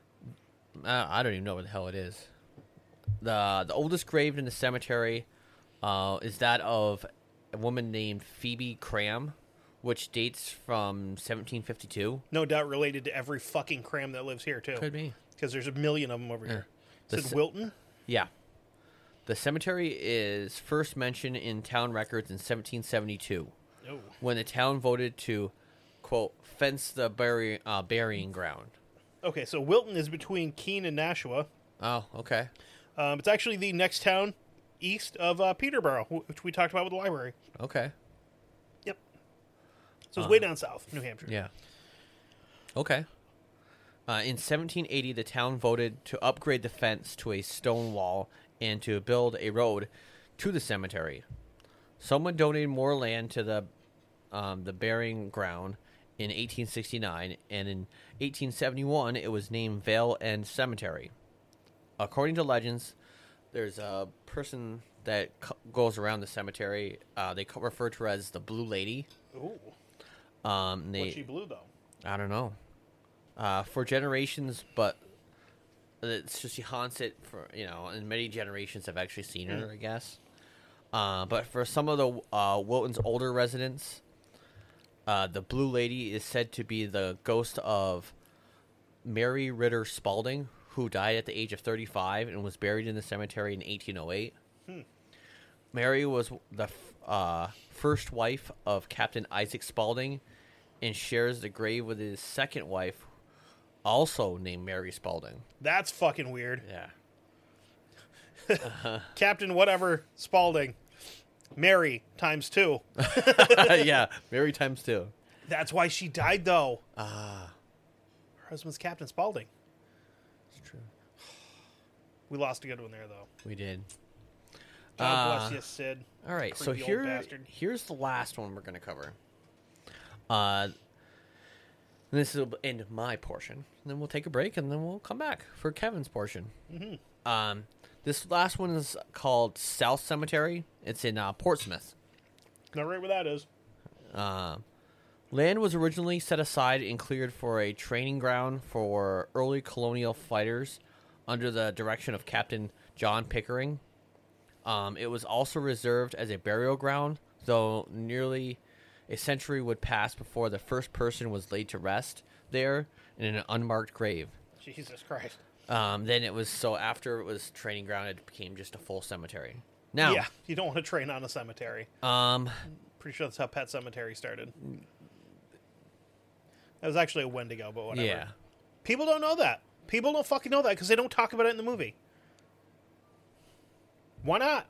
I don't even know what the hell it is. The oldest grave in the cemetery is that of a woman named Phoebe Cram, which dates from 1752. No doubt related to every fucking cram that lives here, too. Could be. Because there's a million of them over here. The Is it Wilton? Yeah. The cemetery is first mentioned in town records in 1772, Oh. when the town voted to, quote, fence the burying ground. Okay, so Wilton is between Keene and Nashua. Oh, okay. It's actually the next town east of Peterborough, which we talked about with the library. Okay. Yep. So it's way down south, New Hampshire. Yeah. Okay. In 1780, the town voted to upgrade the fence to a stone wall and to build a road to the cemetery. Someone donated more land to the burying ground in 1869, and in 1871, it was named Vale End Cemetery. According to legends, there's a person that goes around the cemetery. They refer to her as the Blue Lady. Ooh. They, What's she blue, though? I don't know. For generations, but it's just she haunts it for, and many generations have actually seen her, I guess. But for some of the Wilton's older residents, the Blue Lady is said to be the ghost of Mary Ritter Spalding, who died at the age of 35 and was buried in the cemetery in 1808. Mary was the first wife of Captain Isaac Spalding and shares the grave with his second wife, also named Mary Spalding. That's fucking weird. Yeah. Captain whatever Spalding. Mary times 2. Yeah, Mary times 2. That's why she died, though. Her husband's Captain Spalding. It's true. We lost a good one there, though. We did. God bless you, Sid. All right, so Creepy old bastard. here's the last one we're going to cover. This will end my portion. And then we'll take a break, and then we'll come back for Kevin's portion. Mm-hmm. This last one is called South Cemetery. It's in Portsmouth. Not right where that is. Land was originally set aside and cleared for a training ground for early colonial fighters under the direction of Captain John Pickering. It was also reserved as a burial ground, though nearly a century would pass before the first person was laid to rest there in an unmarked grave. Jesus Christ. Then it was, so after it was training ground, it became just a full cemetery. Now, Yeah, you don't want to train on a cemetery. Pretty sure that's how Pet Cemetery started. That was actually a Wendigo, but whatever. yeah. People don't know that. People don't fucking know that because they don't talk about it in the movie. Why not?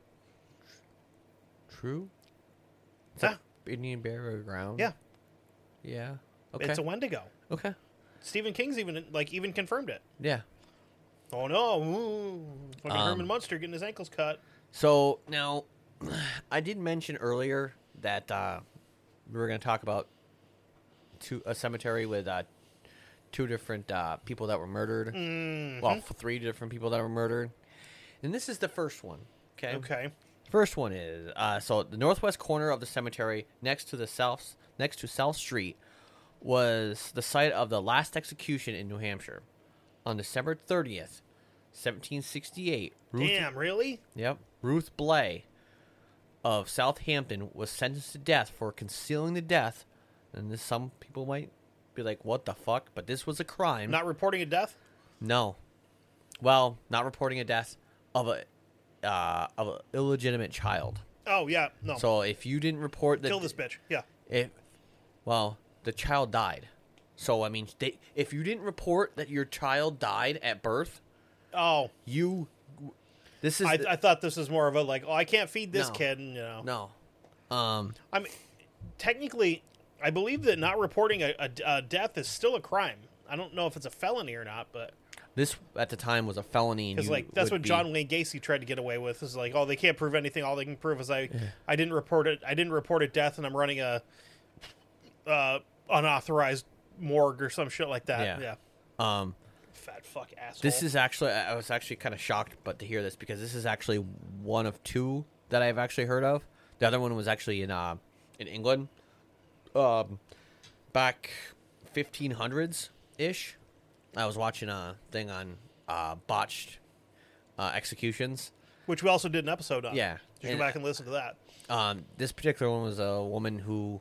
True. It's Yeah. a Indian burial ground. Yeah. Yeah. Okay. It's a Wendigo. Okay. Stephen King's even confirmed it. Yeah. Oh no! Ooh, fucking Herman Munster getting his ankles cut. So now, I did mention earlier that we were going to talk about a cemetery with two different people that were murdered. Mm-hmm. Well, 3 different people that were murdered, and this is the first one. Okay. Okay. First one is so the northwest corner of the cemetery, next to South Street, was the site of the last execution in New Hampshire on December 30th, 1768. Damn, really? Yep. Ruth Blay of Southampton was sentenced to death for concealing the death. And this, some people might be like, what the fuck? But this was a crime. Not reporting a death? No. Well, not reporting a death of a illegitimate child. Oh, yeah. No. So if you didn't report that... Kill this bitch. Yeah. The child died. So, I mean, if you didn't report that your child died at birth... Oh. This is... I thought this was more of a, like, oh, I can't feed this No. kid, and, No. I mean, technically, I believe that not reporting a death is still a crime. I don't know if it's a felony or not, but This at the time was a felony. because like that's what John Wayne Gacy tried to get away with. Is like, oh, they can't prove anything. All they can prove is I didn't report it. I didn't report a death, and I'm running a unauthorized morgue or some shit like that. Yeah. Fat fuck asshole. This is actually, I was actually kind of shocked, but to hear this because this is actually one of two that I've actually heard of. The other one was actually in England, back 1500s ish. I was watching a thing on botched executions. Which we also did an episode on. Yeah. You can go back and listen to that. This particular one was a woman who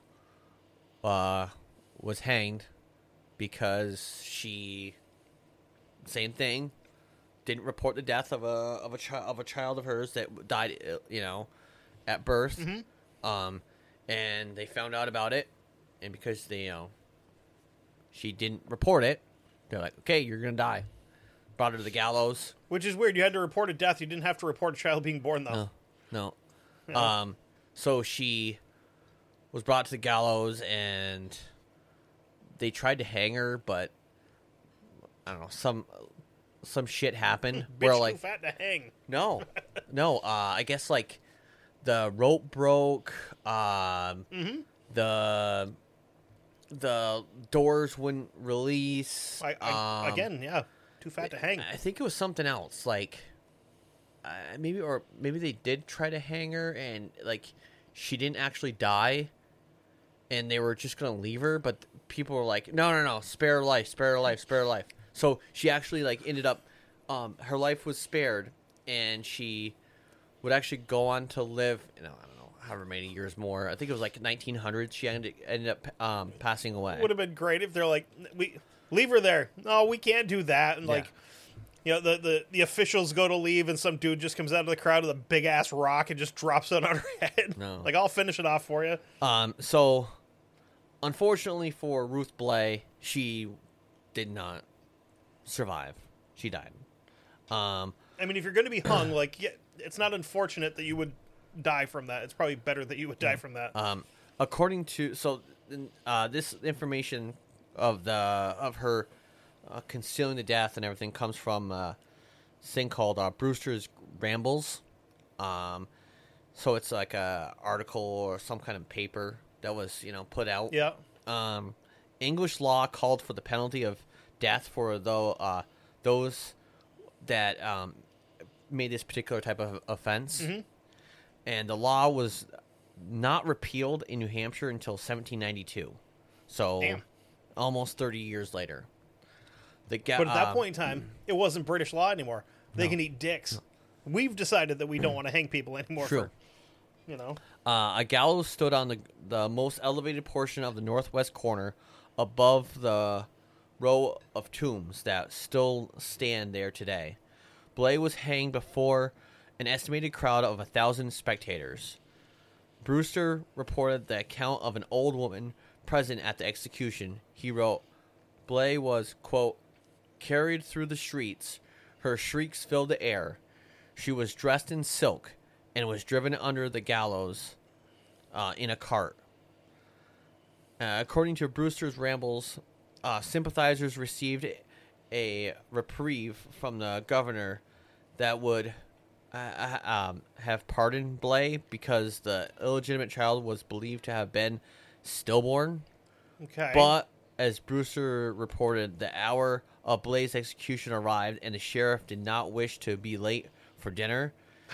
was hanged because she, same thing, didn't report the death of a child of hers that died, at birth. Mm-hmm. And they found out about it, and because she didn't report it, they're like, okay, you're gonna die. Brought her to the gallows. Which is weird. You had to report a death. You didn't have to report a child being born, though. No. Yeah. So she was brought to the gallows, and they tried to hang her, but I don't know, some shit happened Bitch, where like too fat to hang. no, I guess like the rope broke, Mm-hmm. the doors wouldn't release. Again, yeah, too fat to hang. I think it was something else, like maybe they did try to hang her, and like she didn't actually die, and they were just gonna leave her, but people were like, no, spare her life. So she actually like ended up, her life was spared, and she would actually go on to live, I don't know, however many years more. I think it was like 1900. She ended up passing away. Would have been great if they're like, we leave her there. No, we can't do that. And like, the officials go to leave, and some dude just comes out of the crowd with a big ass rock and just drops it on her head. No. Like, I'll finish it off for you. So unfortunately for Ruth Blay, she did not survive. She died. I mean, if you're going to be hung, like, yeah, it's not unfortunate that you would die from that. It's probably better that you would die from that. According to this information of her concealing the death and everything comes from a thing called Brewster's Rambles. So it's like a article or some kind of paper that was put out. Yeah. English law called for the penalty of death for those that made this particular type of offense. Mm-hmm. And the law was not repealed in New Hampshire until 1792. So Damn. almost 30 years later. But at that point in time, it wasn't British law anymore. They can eat dicks. We've decided that we don't want to hang people anymore. True. For, a gallows stood on the most elevated portion of the northwest corner above the row of tombs that still stand there today. Blay was hanged before an estimated crowd of 1,000 spectators. Brewster reported the account of an old woman present at the execution. He wrote, Blay was, quote, carried through the streets. Her shrieks filled the air. She was dressed in silk and was driven under the gallows in a cart. According to Brewster's Rambles, sympathizers received a reprieve from the governor that would have pardoned Blay because the illegitimate child was believed to have been stillborn. okay. But as Brewster reported, the hour of Blay's execution arrived, and the sheriff did not wish to be late for dinner.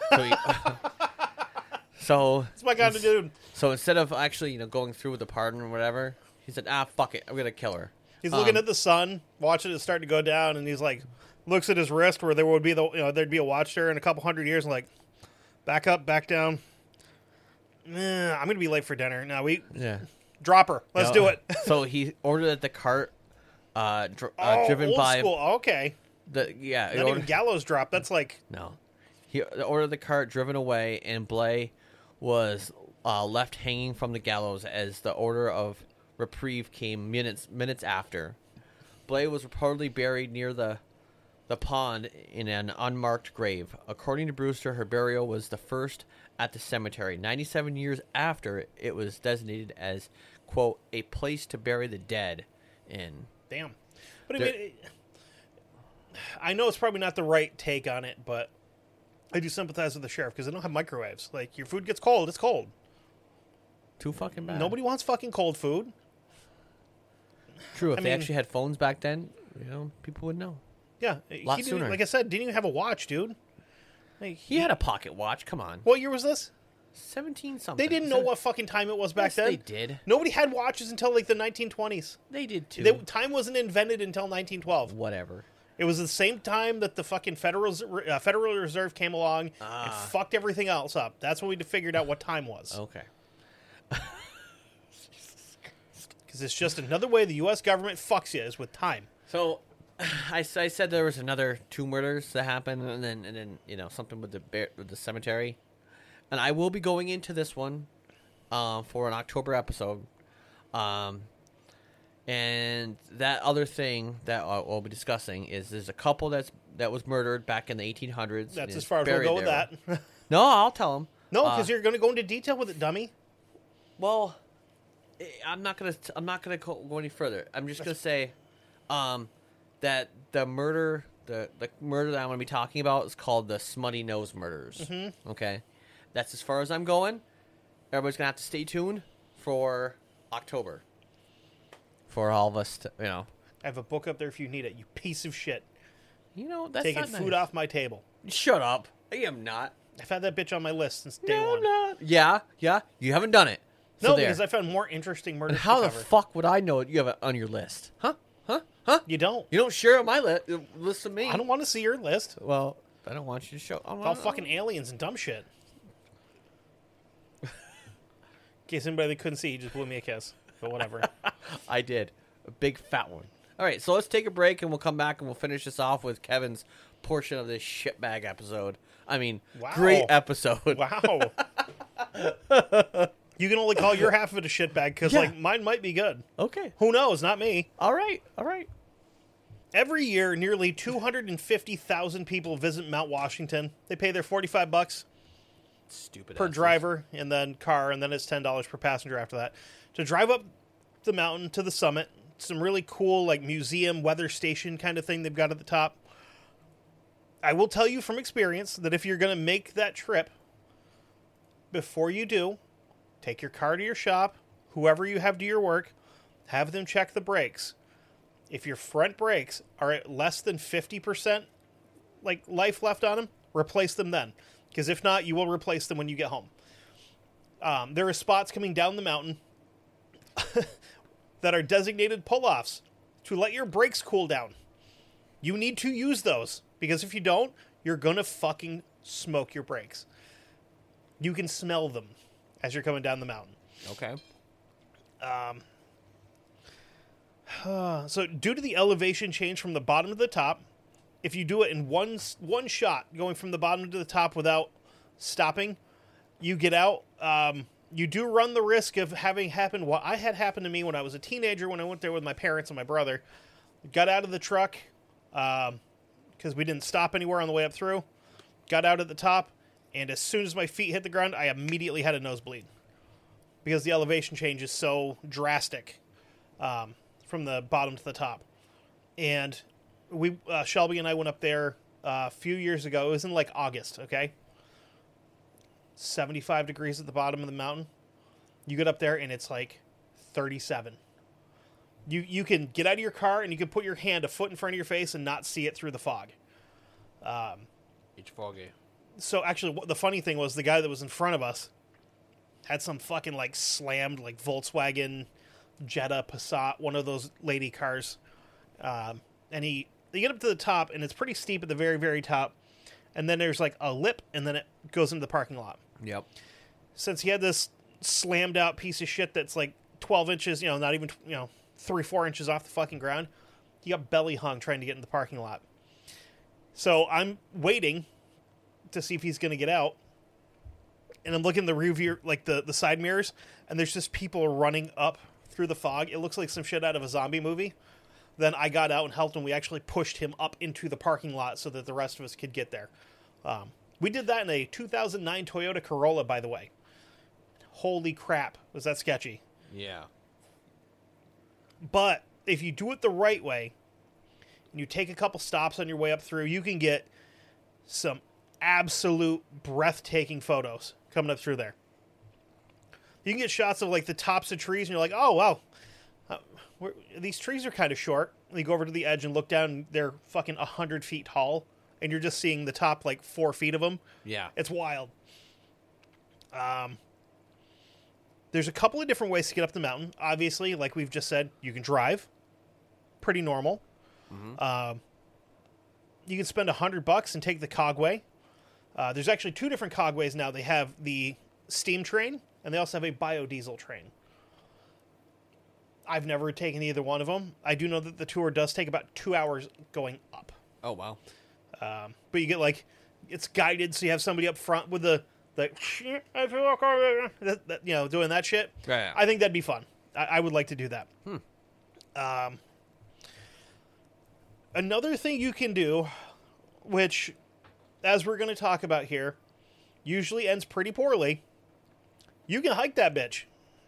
So It's my kind of dude. So instead of actually, going through with the pardon or whatever, he said, fuck it, I'm gonna kill her. He's looking at the sun, watching it start to go down, and he's like, looks at his wrist where there would be there'd be a watch there in a couple hundred years, and like, back up, back down. I'm gonna be late for dinner. No, drop her. Let's do it. So he ordered that the cart, driven old by school. Okay. not Even gallows drop. That's like No. He ordered the cart driven away, and Blay was left hanging from the gallows as the order of reprieve came minutes after. Blay was reportedly buried near the the pond in an unmarked grave. According to Brewster, her burial was the first at the cemetery, 97 years after it was designated as, quote, a place to bury the dead in. Damn. But I mean, I know it's probably not the right take on it, but I do sympathize with the sheriff because they don't have microwaves. Like, your food gets cold, it's cold. Too fucking bad. Nobody wants fucking cold food. True, if I they mean- actually had phones back then, people would know. Yeah. Lot He didn't, sooner. like I said, didn't even have a watch, dude. Like, He had a pocket watch. Come on. What year was this? 17 something. They didn't know what fucking time it was back Yes, then. they did. Nobody had watches until like the 1920s. They did too. Time wasn't invented until 1912. Whatever. It was the same time that the fucking Federal Reserve came along and fucked everything else up. That's when we figured out what time was. Okay. Because it's just another way the U.S. government fucks you is with time. So, I said there was another 2 murders that happened, and then something with the cemetery, and I will be going into this one, for an October episode, and that other thing that we'll be discussing is there's a couple that was murdered back in the 1800s. That's as far as we'll go with that. No, I'll tell them. No, because you're going to go into detail with it, dummy. Well, I'm not gonna go any further. I'm just gonna say, that the murder that I'm gonna be talking about is called the Smutty Nose Murders. Mm-hmm. Okay, that's as far as I'm going. Everybody's gonna have to stay tuned for October. For all of us to, I have a book up there if you need it. You piece of shit. That's taking not food nice. off my table. Shut up. I am not. I've had that bitch on my list since day No, one. I'm not. Yeah. You haven't done it. No, So there. because I found more interesting murders. And how to the cover. fuck would I know you have it on your list? Huh? You don't. You don't share my list with me. I don't want to see your list. Well, I don't want you to show. It's all fucking aliens and dumb shit. In case anybody that couldn't see, he just blew me a kiss. But whatever. I did. A big fat one. All right, so let's take a break and we'll come back and we'll finish this off with Kevin's portion of this shitbag episode. I mean, Wow. great episode. Wow. You can only call your half of it a shitbag because, Yeah. like, mine might be good. Okay. Who knows? Not me. All right. Every year, nearly 250,000 people visit Mount Washington. They pay their $45 Stupid per asses. driver and then car, and then it's $10 per passenger after that to drive up the mountain to the summit. Some really cool, like, museum weather station kind of thing they've got at the top. I will tell you from experience that if you're going to make that trip, before you do, take your car to your shop, whoever you have to your work, have them check the brakes. If your front brakes are at less than 50% like life left on them, replace them then. Because if not, you will replace them when you get home. There are spots coming down the mountain that are designated pull-offs to let your brakes cool down. You need to use those, because if you don't, you're going to fucking smoke your brakes. You can smell them as you're coming down the mountain. Okay. So due to the elevation change from the bottom to the top, if you do it in one shot, going from the bottom to the top without stopping, you get out. You do run the risk of having happened what I had happened to me when I was a teenager when I went there with my parents and my brother. Got out of the truck because we didn't stop anywhere on the way up through. Got out at the top, and as soon as my feet hit the ground, I immediately had a nosebleed because the elevation change is so drastic from the bottom to the top. And we Shelby and I went up there a few years ago. It was in like August, okay? 75 degrees at the bottom of the mountain. You get up there and it's like 37. You can get out of your car and you can put your hand a foot in front of your face and not see it through the fog. It's foggy. So actually, the funny thing was the guy that was in front of us had some fucking like slammed like Volkswagen Jetta Passat, one of those lady cars. And they get up to the top and it's pretty steep at the very, very top. And then there's like a lip and then it goes into the parking lot. Yep. Since he had this slammed out piece of shit that's like 12 inches, not even, 3-4 inches off the fucking ground, he got belly hung trying to get in the parking lot. So I'm waiting to see if he's going to get out. And I'm looking in the rear view, like the side mirrors, and there's just people running up through the fog. It looks like some shit out of a zombie movie. Then I got out and helped him. We actually pushed him up into the parking lot so that the rest of us could get there. We did that in a 2009 Toyota Corolla, by the way. Holy crap, was that sketchy. Yeah. But if you do it the right way, and you take a couple stops on your way up through, you can get some absolute breathtaking photos coming up through there. You can get shots of like the tops of trees, and you're like, oh, wow. These trees are kind of short. You go over to the edge and look down, and they're fucking 100 feet tall, and you're just seeing the top like 4 feet of them. Yeah. It's wild. There's a couple of different ways to get up the mountain. Obviously, like we've just said, you can drive. Pretty normal. Mm-hmm. You can spend $100 and take the Cogway. There's actually 2 different Cogways now. They have the steam train, and they also have a biodiesel train. I've never taken either one of them. I do know that the tour does take about 2 hours going up. Oh, wow. But you get, like, it's guided, so you have somebody up front with the doing that shit. Yeah. I think that'd be fun. I would like to do that. Another thing you can do, which, as we're going to talk about here, usually ends pretty poorly, you can hike that bitch.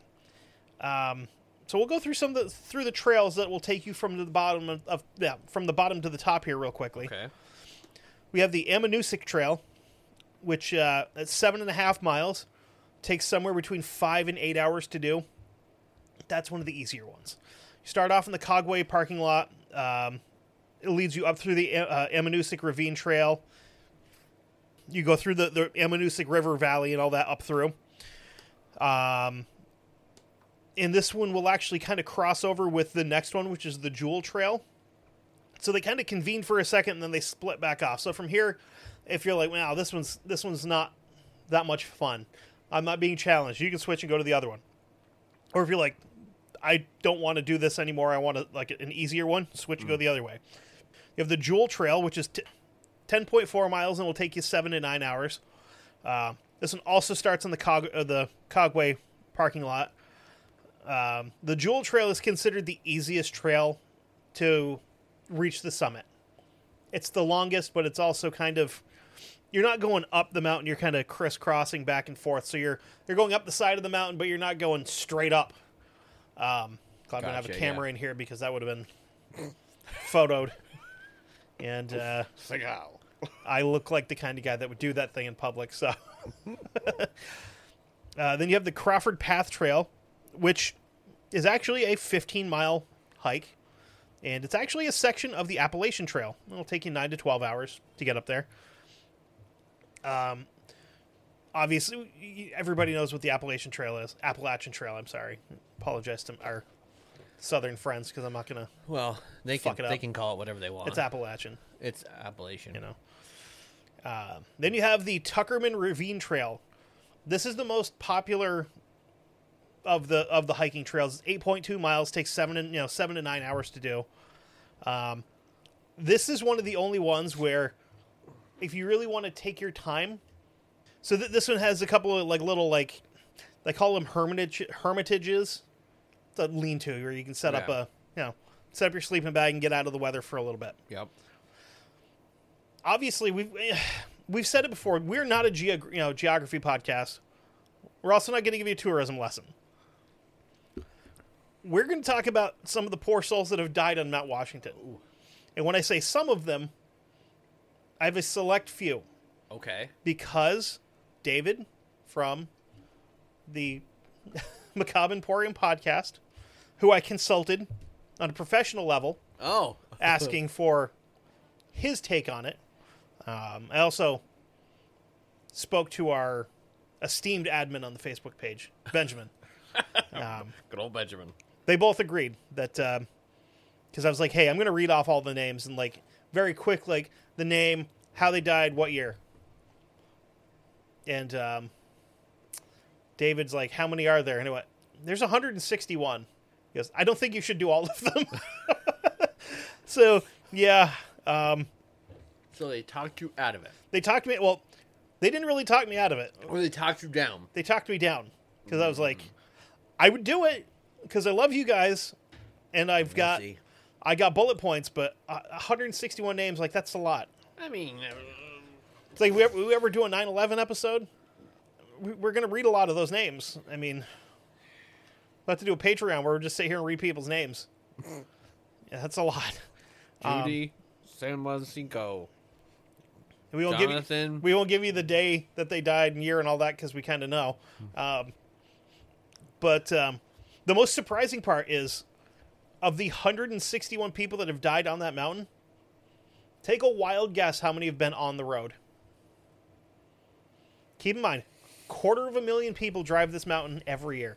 So we'll go through through the trails that will take you from the bottom from the bottom to the top here real quickly. Okay. We have the Ammonoosuc Trail, which at 7.5 miles takes somewhere between 5 and 8 hours to do. That's one of the easier ones. You start off in the Cogway parking lot. It leads you up through the Ammonoosuc Ravine Trail. You go through the Ammonoosuc River Valley and all that up through. And this one will actually kind of cross over with the next one, which is the Jewel Trail. So they kind of convene for a second, and then they split back off. So from here, if you're like, wow, this one's not that much fun, I'm not being challenged, you can switch and go to the other one. Or if you're like, I don't want to do this anymore, I want an easier one, switch and go the other way. You have the Jewel Trail, which is 10.4 miles and will take you 7 to 9 hours. This one also starts on the Cogway parking lot. The Jewel Trail is considered the easiest trail to reach the summit. It's the longest, but it's also kind of, you're not going up the mountain, you're kind of crisscrossing back and forth. So you're going up the side of the mountain, but you're not going straight up. I'm going to have a camera in here because that would have been photoed. And I look like the kind of guy that would do that thing in public. So then you have the Crawford Path Trail, which is actually a 15-mile hike. And it's actually a section of the Appalachian Trail. It'll take you 9 to 12 hours to get up there. Obviously, everybody knows what the Appalachian Trail is. Appalachian Trail, I'm sorry. Apologize to our southern friends because I'm not going to they can call it whatever they want. It's Appalachian. It's Appalachian. Then you have the Tuckerman Ravine Trail. This is the most popular of the hiking trails. It's 8.2 miles, takes 7 to 9 hours to do. This is one of the only ones where, if you really want to take your time, so this one has a couple of little they call them hermitages. It's a lean-to where you can set up set up your sleeping bag and get out of the weather for a little bit. Yep. Obviously, we've said it before. We're not a geography podcast. We're also not going to give you a tourism lesson. We're going to talk about some of the poor souls that have died on Mount Washington. Ooh. And when I say some of them, I have a select few. Okay. Because David from the Macabre Emporium podcast, who I consulted on a professional level, asking for his take on it. I also spoke to our esteemed admin on the Facebook page, Benjamin. Good old Benjamin. They both agreed that, because I was like, hey, I'm going to read off all the names and very quick, the name, how they died, what year. And David's like, how many are there? And I went, there's 161. He goes, I don't think you should do all of them. So, yeah. So they talked you out of it. They talked me, well, they didn't really talk me out of it. Or they talked you down. They talked me down. Because I was like, I would do it because I love you guys, and I've got I got bullet points, but 161 names, like, that's a lot. I mean, It's like, we ever do a 9/11 episode? We're going to read a lot of those names. I mean, we'll have to do a Patreon where we'll just sit here and read people's names. Yeah, that's a lot. Judy, San Francisco. We won't Jonathan. we won't give you the day that they died and year and all that because we kind of know. But the most surprising part is, of the 161 people that have died on that mountain, take a wild guess how many have been on the road. Keep in mind, 250,000 people drive this mountain every year.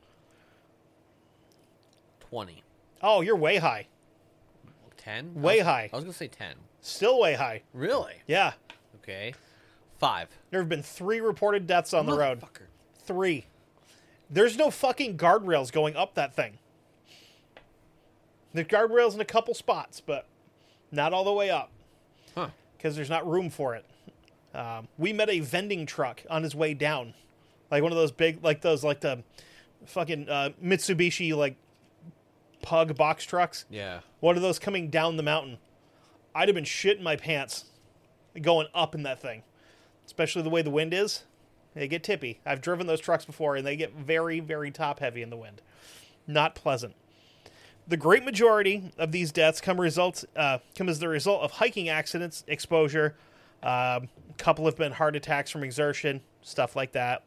20. Oh, you're way high. 10? Way high. I was going to say 10. Still way high. Really? Yeah. Okay. 5. There have been 3 reported deaths on the road. Motherfucker. 3. There's no fucking guardrails going up that thing. There's guardrails in a couple spots, but not all the way up. Huh. Because there's not room for it. We met a vending truck on his way down. Like one of those big, like the fucking Mitsubishi, like, pug box trucks. Yeah. One of those coming down the mountain. I'd have been shitting my pants going up in that thing. Especially the way the wind is. They get tippy. I've driven those trucks before, and they get very, very top-heavy in the wind. Not pleasant. The great majority of these deaths come as the result of hiking accidents, exposure. A couple have been heart attacks from exertion, stuff like that.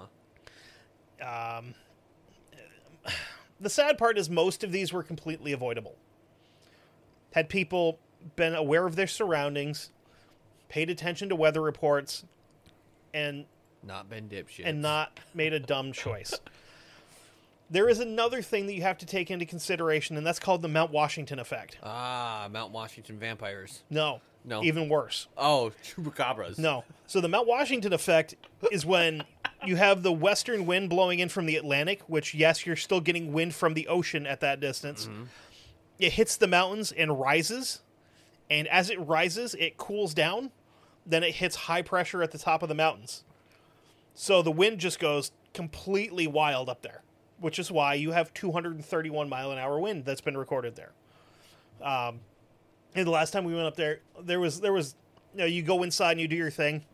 The sad part is most of these were completely avoidable. Had people been aware of their surroundings, paid attention to weather reports, and Not been dipshit. and not made a dumb choice. There is another thing that you have to take into consideration, and that's called the Mount Washington effect. Mount Washington vampires. No. No. Even worse. Oh, chupacabras. No. So the Mount Washington effect is when you have the western wind blowing in from the Atlantic, which, yes, you're still getting wind from the ocean at that distance. Mm-hmm. It hits the mountains and rises, and as it rises, it cools down. Then it hits high pressure at the top of the mountains. So the wind just goes completely wild up there, which is why you have 231 mile an hour wind that's been recorded there. And the last time we went up there, there was you go inside and you do your thing.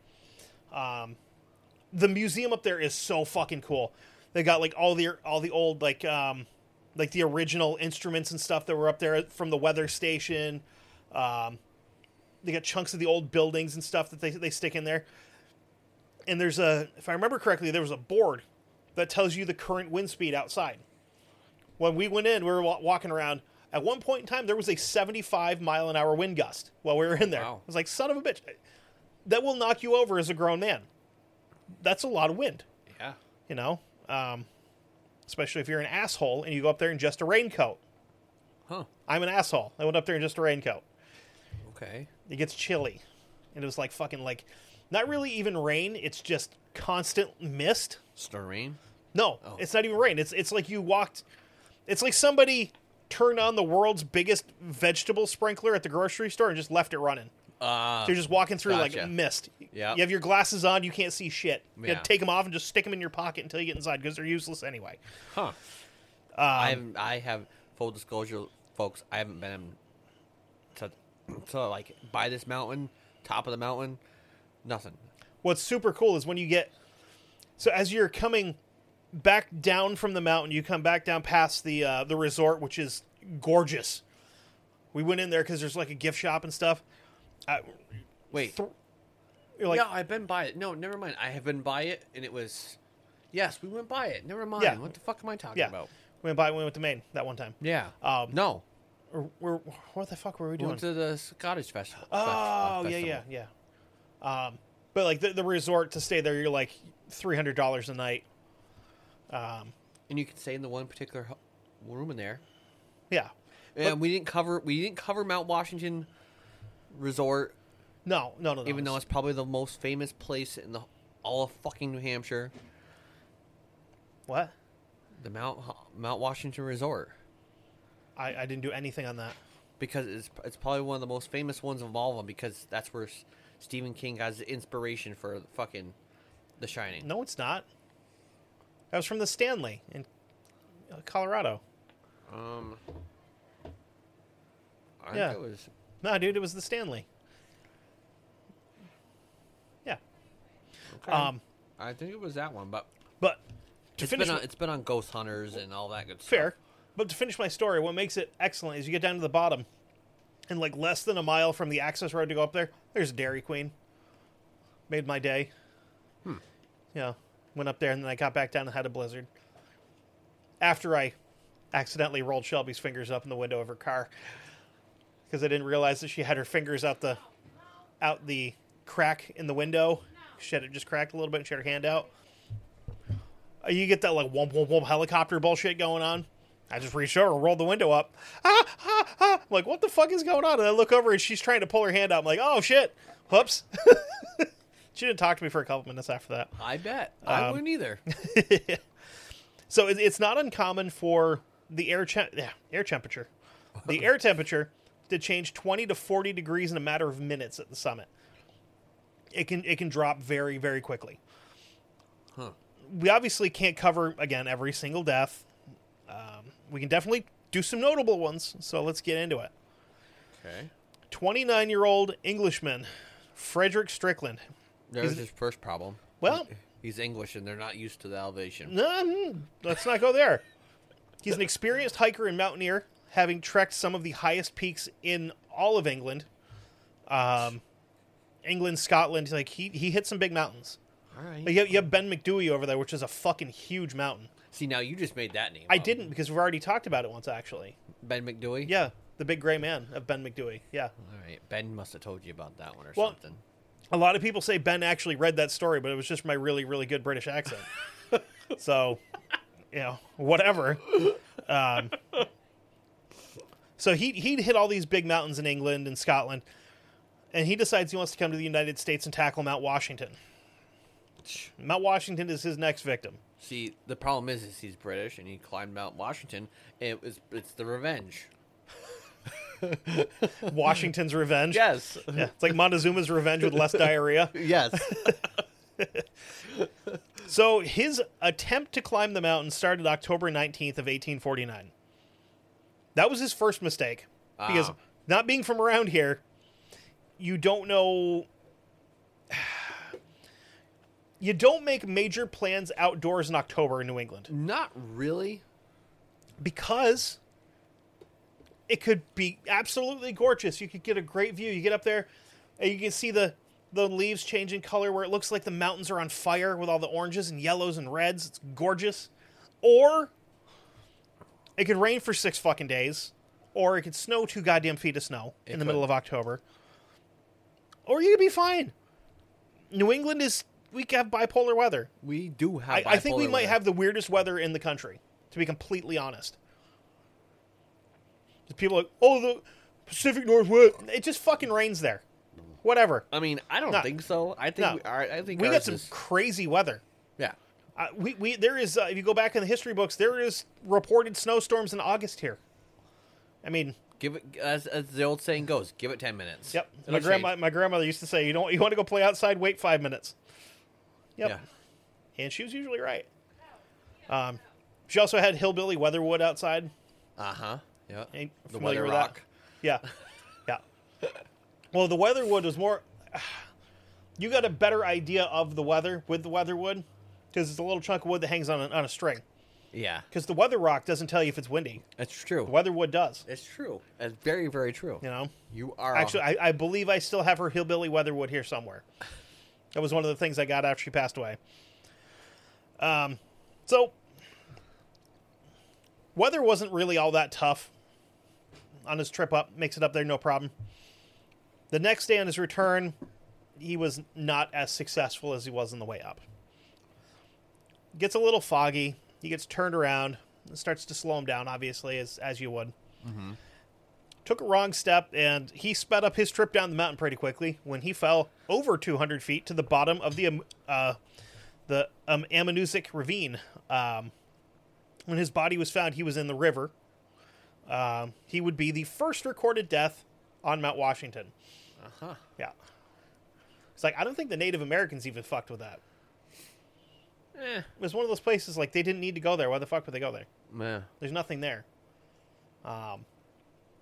The museum up there is so fucking cool. They got like all the old like the original instruments and stuff that were up there from the weather station. They got chunks of the old buildings and stuff that they stick in there. And if I remember correctly, there was a board that tells you the current wind speed outside. When we went in, we were walking around. At one point in time, there was a 75 mile an hour wind gust while we were in there. Wow. I was like, son of a bitch. That will knock you over as a grown man. That's a lot of wind. Yeah. You know? Especially if you're an asshole and you go up there in just a raincoat. Huh. I'm an asshole. I went up there in just a raincoat. Okay. It gets chilly. And it was like fucking like, not really even rain. It's just constant mist. Snow rain? No, It's not even rain. It's like you walked. It's like somebody turned on the world's biggest vegetable sprinkler at the grocery store and just left it running. So you're just walking through gotcha. like mist. Yeah. You have your glasses on. You can't see shit. You Yeah. have to take them off and just stick them in your pocket until you get inside because they're useless anyway. Huh. I have full disclosure, folks. I haven't been to like by this mountain, top of the mountain. Nothing. What's super cool is when you get. So as you're coming back down from the mountain, you come back down past the resort, which is gorgeous. We went in there because there's like a gift shop and stuff. Wait. You're like, yeah, I've been by it. No, never mind. I have been by it, and it was. Yes, we went by it. Never mind. Yeah. What the fuck am I talking yeah, about? we went to Maine that one time. Yeah. Or No. what the fuck were we We doing? went to the Scottish festival. Oh, festival. yeah. But like the resort to stay there, you're like $300 a night. And you can stay in the one particular room in there. Yeah. And we didn't cover Mount Washington Resort, No. even though it's probably the most famous place in all of fucking New Hampshire. What? The Mount Washington Resort, I didn't do anything on that. because it's probably one of the most famous ones of all of them, because that's where Stephen King got his inspiration for fucking The Shining. No, it's not. That was from the Stanley in Colorado. I Yeah. think it was. No, dude, it was the Stanley. Yeah. Okay. I think it was that one, but But to it's finish, been on Ghost Hunters and all that good stuff. fair. But to finish my story, what makes it excellent is you get down to the bottom, and like less than a mile from the access road to go up there, there's Dairy Queen. Made my day. Yeah, went up there and then I got back down and had a blizzard. After I accidentally rolled Shelby's fingers up in the window of her car because I didn't realize that she had her fingers out the crack in the window. She had it just cracked a little bit and she had her hand out. You get that like womp womp womp helicopter bullshit going on. I just reached over and rolled the window up. I'm like, what the fuck is going on? And I look over and she's trying to pull her hand out. I'm like, oh shit. Whoops. She didn't talk to me for a couple minutes after that. I bet. I wouldn't either. So it's not uncommon for the air temperature. The air temperature to change 20 to 40 degrees in a matter of minutes at the summit. It can drop very, very quickly. Huh. We obviously can't cover, again, every single death. We can definitely do some notable ones, so let's get into it. Okay. 29-year-old Englishman, Frederick Strickland. There's his first problem. Well, He's English and they're not used to the elevation. no, let's not go there. He's an experienced hiker and mountaineer, having trekked some of the highest peaks in all of England. England, Scotland, like he hit some big mountains. All right. Like, you have Ben McDewey over there, which is a fucking huge mountain. See, now you just made that name I up. didn't because we've already talked about it once, actually. Ben McDewey? Yeah, the big gray man of Ben McDewey. Yeah. All right. Ben must have told you about that one or Well, something. A lot of people say Ben actually read that story, but it was just my really, really good British accent. So, whatever. So he'd hit all these big mountains in England and Scotland, and he decides he wants to come to the United States and tackle Mount Washington. Mount Washington is his next victim. See, the problem is he's British and he climbed Mount Washington. And it's the revenge. Washington's revenge. Yes. Yeah, it's like Montezuma's revenge with less diarrhea. Yes. So his attempt to climb the mountain started October 19th of 1849. That was his first mistake. Because not being from around here, you don't know... You don't make major plans outdoors in October in New England. Not really. Because it could be absolutely gorgeous. You could get a great view. You get up there and you can see the leaves changing color where it looks like the mountains are on fire with all the oranges and yellows and reds. It's gorgeous. Or it could rain for 6 fucking days. Or it could snow 2 goddamn feet of snow in the middle of October. Or you could be fine. New England we have bipolar weather. We do have I think we bipolar might weather. have the weirdest weather in the country, to be completely honest. People are like, oh, the Pacific Northwest. It just fucking rains there. Whatever. I mean, I don't No. think so. I think No. I think We ours got some is- crazy weather. Yeah. There is, if you go back in the history books, there is reported snowstorms in August here. I mean, Give it as the old saying goes. Give it 10 minutes. yep. It'll change. My grandmother used to say, you want to go play outside, wait 5 minutes. Yep. Yeah. And she was usually right. She also had Hillbilly Weatherwood outside. Yeah. Ain't The familiar Weather with Rock. that? Yeah. Well, the Weatherwood was more... You got a better idea of the weather with the Weatherwood because it's a little chunk of wood that hangs on a string. Yeah. Because the Weather Rock doesn't tell you if it's windy. It's true. The Weatherwood does. It's true. It's very, very true. You know? You are Actually, I believe I still have her Hillbilly Weatherwood here somewhere. That was one of the things I got after she passed away. So, weather wasn't really all that tough on his trip up. Makes it up there, no problem. The next day on his return, he was not as successful as he was on the way up. Gets a little foggy. He gets turned around. It starts to slow him down, obviously, as you would. Mm-hmm. Took a wrong step, and he sped up his trip down the mountain pretty quickly when he fell over 200 feet to the bottom of the Ammonoosuc Ravine. When his body was found, he was in the river. He would be the first recorded death on Mount Washington. Uh-huh. Yeah. It's like, I don't think the Native Americans even fucked with that. It was one of those places, like, they didn't need to go there. Why the fuck would they go there? Yeah. There's nothing there.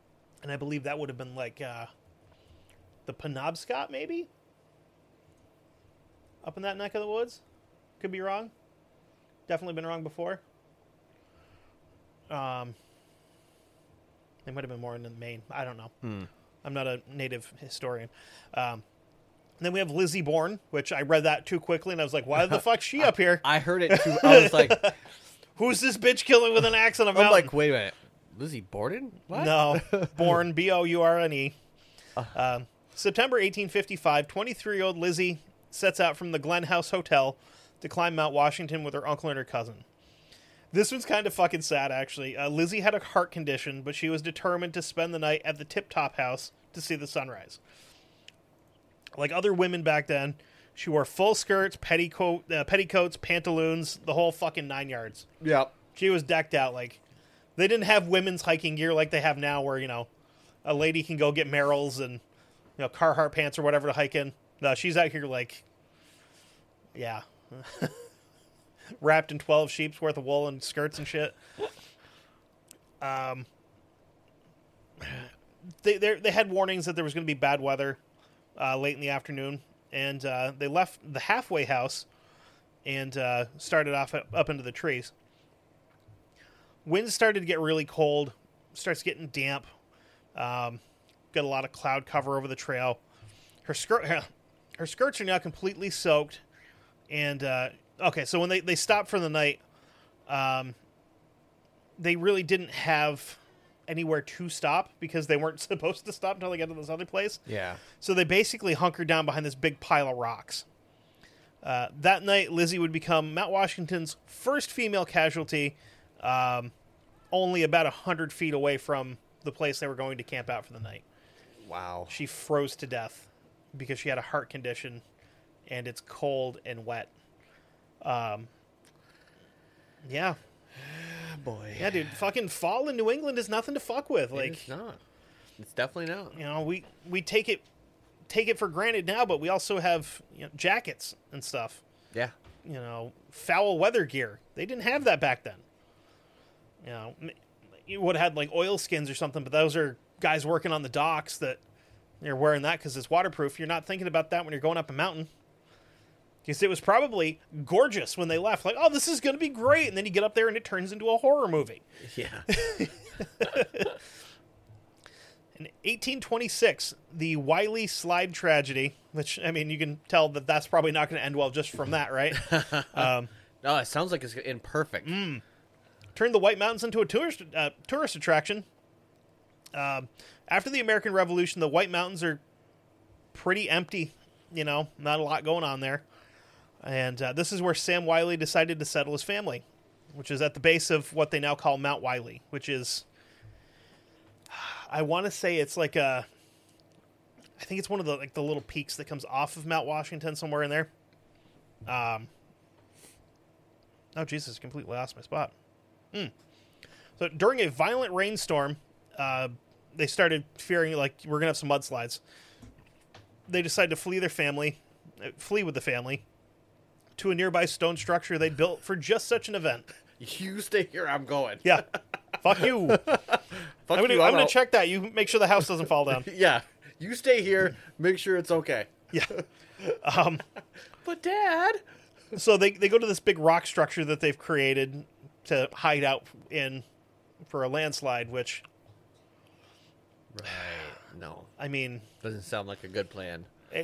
And I believe that would have been like the Penobscot, maybe? Up in that neck of the woods? Could be wrong. Definitely been wrong before. They might have been more in Maine. I don't know. I'm not a native historian. Then we have Lizzie Bourne, which I read that too quickly, and I was like, why the fuck's she up here? I heard it too. I was like, Who's this bitch killing with an axe on a mountain? I'm like, wait a minute. Lizzie Borden? What? No. Bourne, B-O-U-R-N-E. September 1855, 23-year-old Lizzie sets out from the Glen House Hotel to climb Mount Washington with her uncle and her cousin. This one's kind of fucking sad, actually. Lizzie had a heart condition, but she was determined to spend the night at the Tip Top House to see the sunrise. Like other women back then, she wore full skirts, petticoats, pantaloons, the whole fucking 9 yards. Yep. She was decked out. Like, they didn't have women's hiking gear like they have now, where, you know, a lady can go get Merrells and, you know, Carhartt pants or whatever to hike in. No, she's out here like, yeah, wrapped in 12 sheep's worth of wool and skirts and shit. They had warnings that there was going to be bad weather late in the afternoon, and they left the halfway house and started off up into the trees. Winds started to get really cold, starts getting damp. Got a lot of cloud cover over the trail. Her skirts are now completely soaked. And, okay, so when they stopped for the night, they really didn't have anywhere to stop because they weren't supposed to stop until they got to this other place. Yeah. So they basically hunkered down behind this big pile of rocks. That night, Lizzie would become Mount Washington's first female casualty, only about 100 feet away from the place they were going to camp out for the night. Wow. She froze to death because she had a heart condition, and it's cold and wet. Yeah. Boy. Yeah, dude. Fucking fall in New England is nothing to fuck with. Like, It's not. It's definitely not. you know, we take it for granted now, but we also have, you know, jackets and stuff. Yeah. You know, foul weather gear. They didn't have that back then. You know, you would have had like oilskins or something, but those are guys working on the docks that you're wearing that because it's waterproof. You're not thinking about that when you're going up a mountain. Because it was probably gorgeous when they left. Like, oh, this is going to be great. And then you get up there and it turns into a horror movie. Yeah. In 1826, the Wiley Slide tragedy, which, I mean, you can tell that that's probably not going to end well just from that, right? No, it sounds like it's imperfect. Turned the White Mountains into a tourist attraction. After the American Revolution, the White Mountains are pretty empty. You know, not a lot going on there. And this is where Sam Wiley decided to settle his family, which is at the base of what they now call Mount Wiley, which is, I want to say it's like I think it's one of the like the little peaks that comes off of Mount Washington, somewhere in there. Oh Jesus, completely lost my spot. So during a violent rainstorm, they started fearing like we're gonna have some mudslides. They decided to flee with the family to a nearby stone structure they built for just such an event. You stay here, I'm going. Yeah. Fuck you. I'm gonna check that. You make sure the house doesn't fall down. Yeah. You stay here, make sure it's okay. Yeah. But Dad. So they go to this big rock structure that they've created to hide out in for a landslide, which, Right. No. I mean, Doesn't sound like a good plan.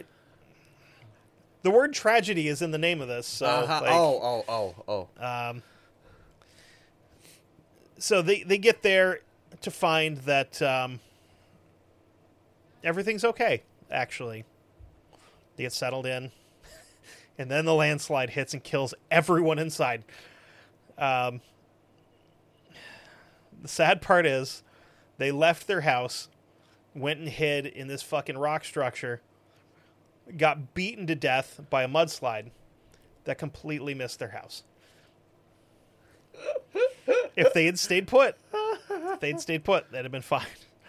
the word tragedy is in the name of this. So like, so they get there to find that everything's okay, actually. They get settled in, and then the landslide hits and kills everyone inside. The sad part is they left their house, went and hid in this fucking rock structure, got beaten to death by a mudslide that completely missed their house. If they had stayed put, that'd have been fine.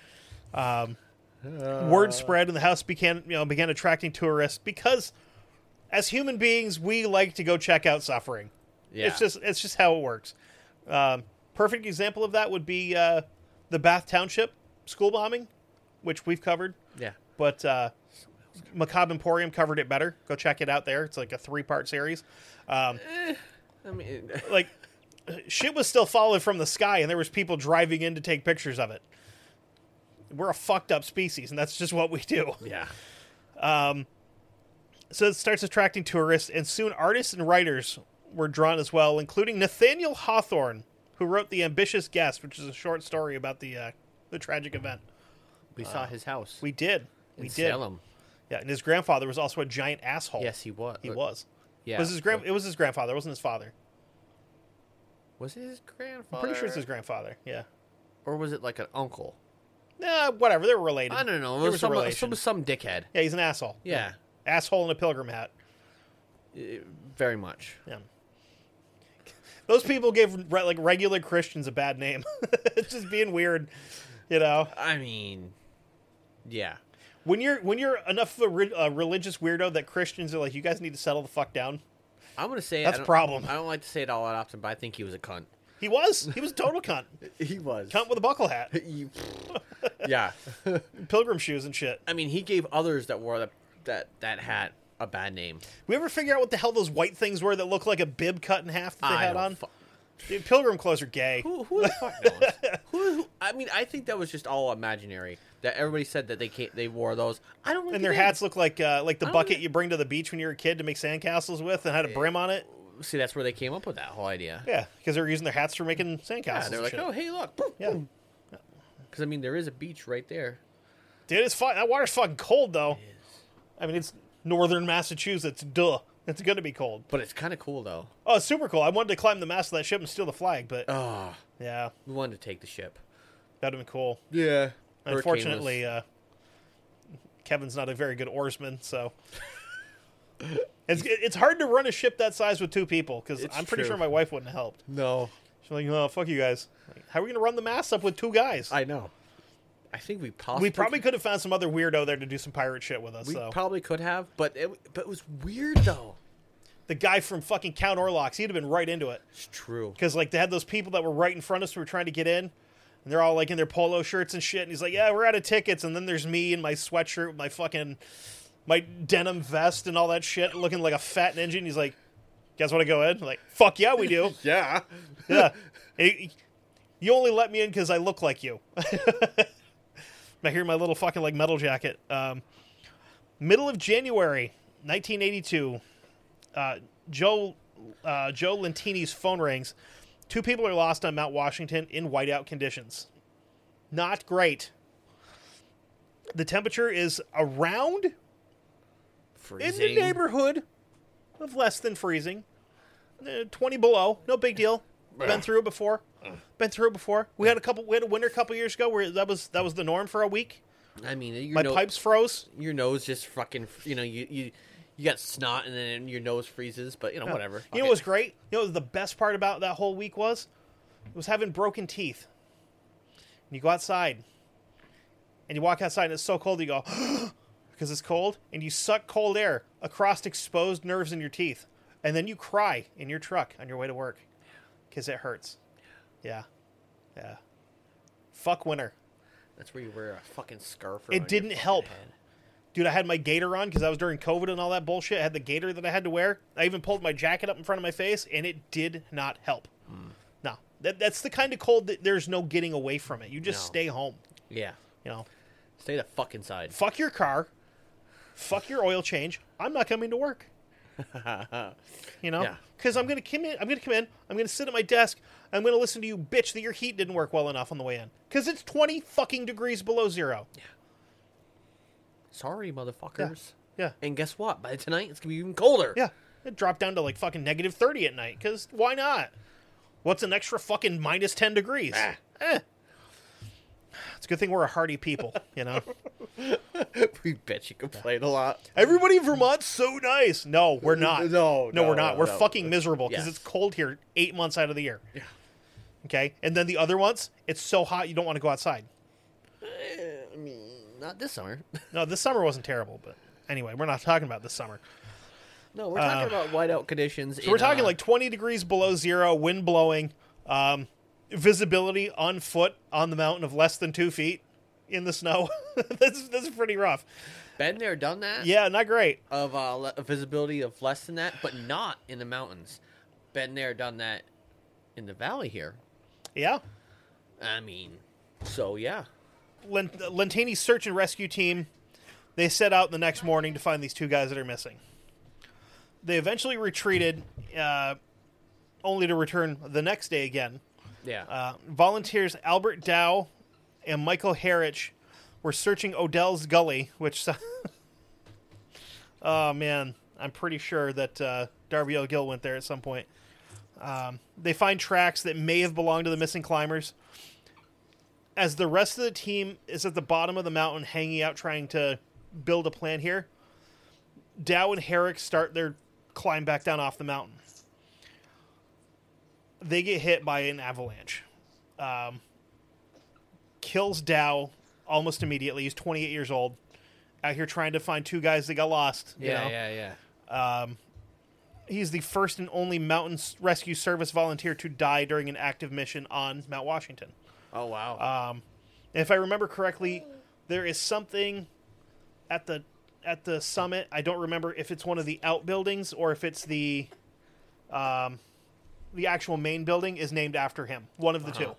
Word spread, and the house began attracting tourists because, as human beings, we like to go check out suffering. Yeah. It's just how it works. Perfect example of that would be the Bath Township school bombing which we've covered. Yeah. But Macabre Emporium covered it better. Go check it out there. It's like a 3-part series. I mean, Like, shit was still falling from the sky, and there was people driving in to take pictures of it. We're a fucked up species, and that's just what we do. yeah. So it starts attracting tourists, and soon artists and writers were drawn as well, including Nathaniel Hawthorne, who wrote The Ambitious Guest, which is a short story about the tragic event. We saw his house. We did. We in did. Salem. Yeah, and his grandfather was also a giant asshole. Yes, he was. He was. Yeah. It was his grandfather. It wasn't his father. Was it his grandfather? I'm pretty sure it's his grandfather. Yeah. Or was it like an uncle? Yeah, whatever. They were related. I don't know. There It was a was relation. some dickhead. Yeah, he's an asshole. Yeah. Asshole in a pilgrim hat. Very much. Yeah. Those people gave like regular Christians a bad name. It's just being weird, you know. I mean, yeah. When you're enough of a religious weirdo that Christians are like, you guys need to settle the fuck down. I'm gonna say That's a problem. I don't like to say it all that often, but I think he was a cunt. He was a total cunt. He was Cunt with a buckle hat, yeah. pilgrim shoes and shit. I mean, he gave others that wore that hat a bad name. We ever figure out what the hell those white things were that looked like a bib cut in half that they had on? Fu- Dude, pilgrim clothes are gay. who the fuck knows? who? I mean, I think that was just all imaginary. That everybody said that they wore those. I don't. Think And their they hats look like the don't bucket think- you bring to the beach when you're a kid to make sandcastles with, and had a brim on it. did. See, that's where they came up with that whole idea. Yeah, because they were using their hats for making sandcastles. Yeah, they're and like, shit. oh, hey, look. Yeah. Because I mean, there is a beach right there. Dude, it's fun. That water's fucking cold though. I mean, it's northern Massachusetts. Duh, it's gonna be cold. But it's kind of cool though. Oh, it's super cool. I wanted to climb the mast of that ship and steal the flag, but Oh, yeah, we wanted to take the ship. that'd have been cool. Yeah. Unfortunately, Kevin's not a very good oarsman, so it's hard to run a ship that size with 2 people. Because It's I'm pretty true. sure my wife wouldn't have helped. no, She's like, "Oh, fuck you guys! Like, how are we gonna run the mast up with 2 guys? I know. I think we possibly We probably could have found some other weirdo there to do some pirate shit with us. we So probably could have, but it was weird though. the guy from fucking Count Orlocks, he'd have been right into it. It's true. Because like they had those people that were right in front of us who were trying to get in, and they're all like in their polo shirts and shit. And he's like, "Yeah, we're out of tickets." And then there's me in my sweatshirt with my denim vest and all that shit, looking like a fat ninja. And he's like, "You guys want to go in?" I'm like, "Fuck yeah, we do." Yeah. Yeah. You only let me in because I look like you. I hear my little fucking like metal jacket. Middle of January, 1982. Joe Lentini's phone rings. 2 people are lost on Mount Washington in whiteout conditions. Not great. The temperature is around Freezing. in the neighborhood of less than freezing. 20 below. No big deal. Been through it before. We had a winter a couple years ago where that was the norm for a week. I mean, your My pipes froze. your nose just fucking, you got snot and then your nose freezes, but whatever. You know what was great? You know what the best part about that whole week was? It was having broken teeth. And you go outside. And you walk outside and it's so cold you go, because it's cold. And you suck cold air across exposed nerves in your teeth. And then you cry in your truck on your way to work. Because it hurts. Yeah. Yeah. Fuck winter. That's where you wear a fucking scarf. It around your didn't fucking help. head. Dude, I had my gaiter on because I was during COVID and all that bullshit. I had the gaiter that I had to wear. I even pulled my jacket up in front of my face, and it did not help. No. That's the kind of cold that there's no getting away from it. You just No. stay home. Yeah. You know, Stay the fuck inside. fuck your car. Fuck your oil change. I'm not coming to work. You know? Yeah. Because I'm going to come in. I'm going to sit at my desk. I'm going to listen to you bitch that your heat didn't work well enough on the way in. Because it's 20 fucking degrees below zero. Sorry, motherfuckers. Yeah. And guess what? By tonight, it's gonna be even colder. Yeah. It dropped down to like fucking negative 30 at night. Because why not? What's an extra fucking minus 10 degrees? It's a good thing we're a hardy people, you know? We bet you complain a lot. Everybody in Vermont's so nice. No, we're not. No, we're not. no, We're no. fucking miserable because Yes. it's cold here 8 months out of the year. Yeah. Okay? And then the other months, it's so hot you don't want to go outside. I mean, not this summer. No, this summer wasn't terrible, but anyway, we're not talking about this summer. No, we're talking about whiteout conditions. So we're talking like 20 degrees below zero, wind blowing, visibility on foot on the mountain of less than 2 feet. in the snow. That's pretty rough. Been there, done that. Yeah, not great. Of a visibility of less than that, but not in the mountains. Been there, done that in the valley here. Yeah. I mean, so yeah. Lentini's search and rescue team, they set out the next morning to find these two guys that are missing. They eventually retreated, only to return the next day again. Yeah. Volunteers Albert Dow and Michael Harrich were searching Odell's Gully, which... oh, man. I'm pretty sure that Darby O'Gill went there at some point. They find tracks that may have belonged to the missing climbers. As the rest of the team is at the bottom of the mountain hanging out trying to build a plan here, Dow and Herrick start their climb back down off the mountain. They get hit by an avalanche. Kills Dow almost immediately. He's 28 years old. Out here trying to find two guys that got lost. Yeah. He's the first and only Mountain Rescue Service volunteer to die during an active mission on Mount Washington. Oh, wow. If I remember correctly, there is something at the summit. I don't remember if it's one of the outbuildings or if it's the actual main building is named after him. One of the two.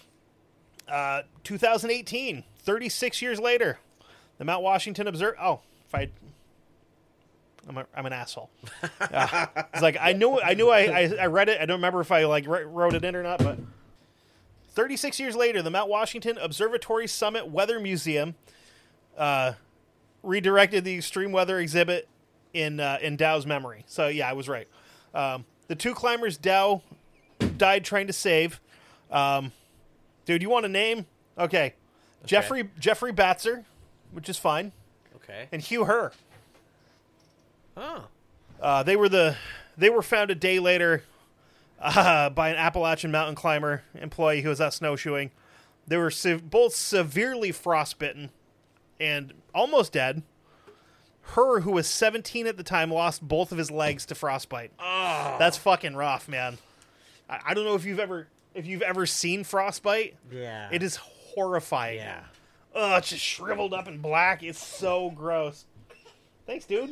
2018, 36 years later, the Mount Washington I'm an asshole. It's like I knew I read it. I don't remember if I wrote it in or not, but 36 years later, the Mount Washington Observatory Summit Weather Museum redirected the extreme weather exhibit in Dow's memory. So yeah, I was right. The two climbers Dow died trying to save. Dude, you want a name? Okay. Jeffrey Batzer, which is fine. Okay. And Hugh Herr. Oh. They were found a day later by an Appalachian mountain climber employee who was out snowshoeing. They were both severely frostbitten and almost dead. Herr, who was 17 at the time, lost both of his legs to frostbite. Oh. That's fucking rough, man. I don't know if you've ever seen frostbite. Yeah. It is horrifying. Yeah. Oh, it's just shriveled up and black. It's so gross. Thanks, dude.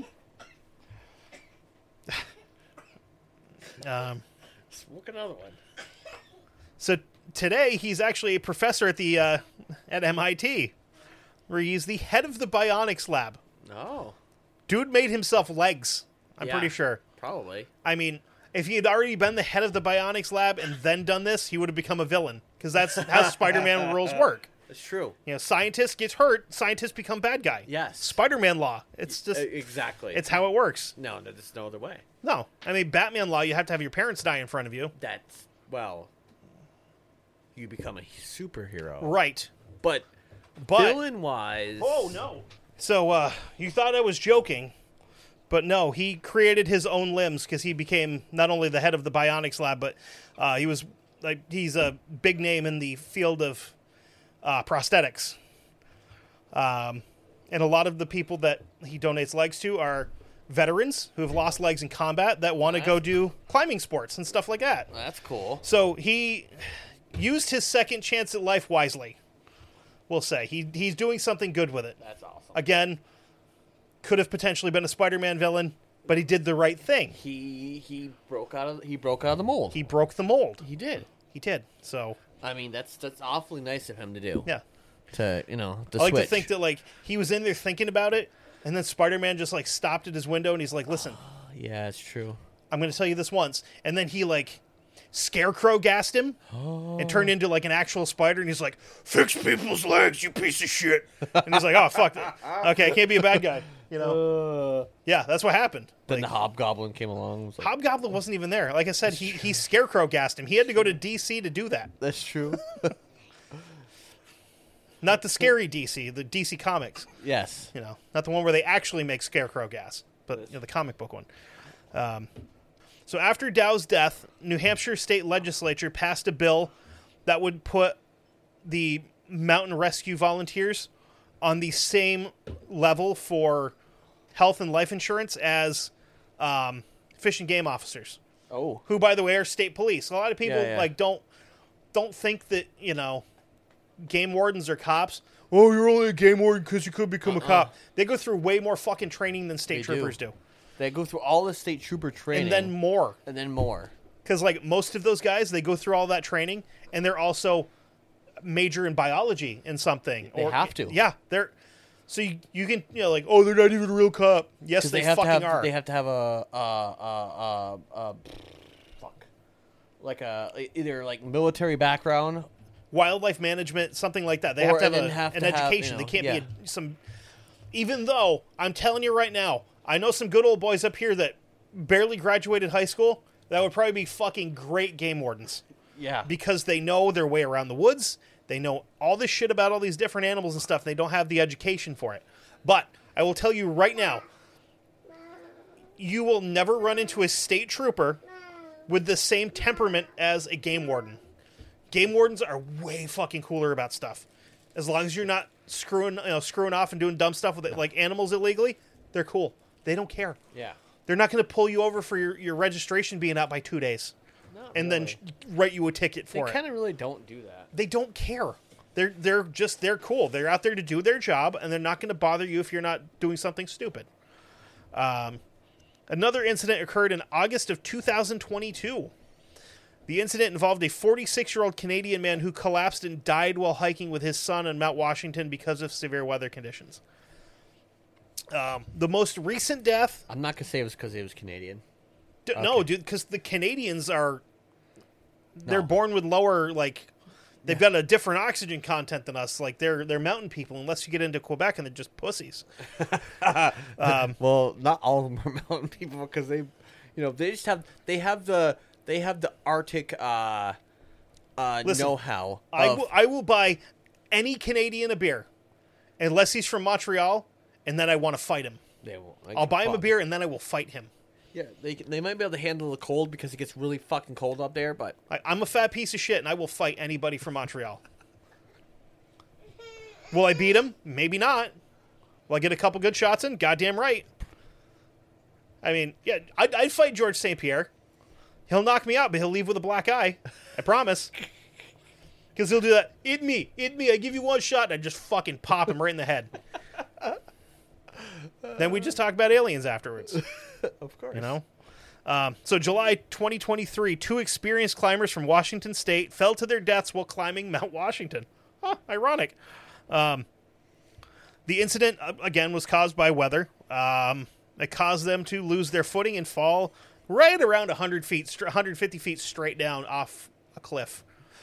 Smoke another one. So today he's actually a professor at the at MIT, where he's the head of the bionics lab. Oh. Dude made himself legs. I'm Yeah, pretty sure. Probably. I mean, if he had already been the head of the bionics lab and then done this, he would have become a villain, because that's how Spider-Man rules work. It's true. You know, scientist gets hurt, scientists become bad guy. Yes. Spider-Man law. It's just exactly. It's how it works. No, there's no other way. No, I mean Batman law. You have to have your parents die in front of you. That's you become a superhero, Right. But villain wise, oh no. So you thought I was joking, but no, he created his own limbs because he became not only the head of the bionics lab, but he's a big name in the field of prosthetics. And a lot of the people that he donates legs to are veterans who have lost legs in combat that want to go do climbing sports and stuff like that. That's cool. So he used his second chance at life wisely. We'll say he's doing something good with it. That's awesome. Again, could have potentially been a Spider-Man villain, but he did the right thing. He broke out of the mold. He broke the mold. He did. He did. So I mean, that's awfully nice of him to do. yeah. To I like switch. to think that he was in there thinking about it, and then Spider-Man just stopped at his window and he's like, "Listen, yeah, it's true. I'm going to tell you this once," and then he Scarecrow gassed him and turned into an actual spider, and he's like, "Fix people's legs, you piece of shit." And he's like, "Oh fuck that. Okay, I can't be a bad guy." You know? Yeah, that's what happened. Then the Hobgoblin came along. Was Hobgoblin wasn't even there. Like I said, he Scarecrow gassed him. He had to go to DC to do that. That's true. Not the scary DC, the DC Comics. Yes. You know, not the one where they actually make Scarecrow gas, but the comic book one. So after Dow's death, New Hampshire state legislature passed a bill that would put the mountain rescue volunteers on the same level for health and life insurance as fish and game officers. Oh. Who, by the way, are state police. A lot of people Yeah. don't think that, game wardens are cops. oh, you're only a game warden because you could become a cop. They go through way more fucking training than state troopers do. They go through all the state trooper training. And then more. Because, like, most of those guys, they go through all that training, and they're also major in biology in something. They have to. Yeah. So you can, like, oh, they're not even a real cop. Yes, they fucking are. They have to have either like military background, wildlife management, something like that. They have to have an education. They can't be some. Even though I'm telling you right now, I know some good old boys up here that barely graduated high school that would probably be fucking great game wardens. Yeah, because they know their way around the woods. They know all this shit about all these different animals and stuff. They don't have the education for it. But I will tell you right now, you will never run into a state trooper with the same temperament as a game warden. Game wardens are way fucking cooler about stuff. As long as you're not screwing off and doing dumb stuff with it, like animals illegally, they're cool. They don't care. Yeah. They're not going to pull you over for your registration being out by 2 days. And then write you a ticket for it. They kind of really don't do that. They don't care. They're cool. They're out there to do their job, and they're not going to bother you if you're not doing something stupid. Another incident occurred in August of 2022. The incident involved a 46-year-old Canadian man who collapsed and died while hiking with his son on Mount Washington because of severe weather conditions. The most recent death... I'm not going to say it was because he was Canadian. No, dude, because the Canadians are... They're born with lower, like... They've got a different oxygen content than us. Like, they're mountain people, unless you get into Quebec and they're just pussies. Well, not all of them are mountain people because they just have... They have the Arctic know-how. I will buy any Canadian a beer, unless he's from Montreal, and then I want to fight him. I'll buy him a beer, and then I will fight him. Yeah, they might be able to handle the cold because it gets really fucking cold up there, but... I'm a fat piece of shit, and I will fight anybody from Montreal. Will I beat him? Maybe not. Will I get a couple good shots in? Goddamn right. I mean, yeah, I'd fight George St. Pierre. He'll knock me out, but he'll leave with a black eye. I promise. Because he'll do that. Eat me. I give you one shot, and I just fucking pop him right in the head. Then we just talk about aliens afterwards. Of course. You know? So July 2023, 2 experienced climbers from Washington State fell to their deaths while climbing Mount Washington. Huh, ironic. The incident, again, was caused by weather. It caused them to lose their footing and fall right around 150 feet straight down off a cliff.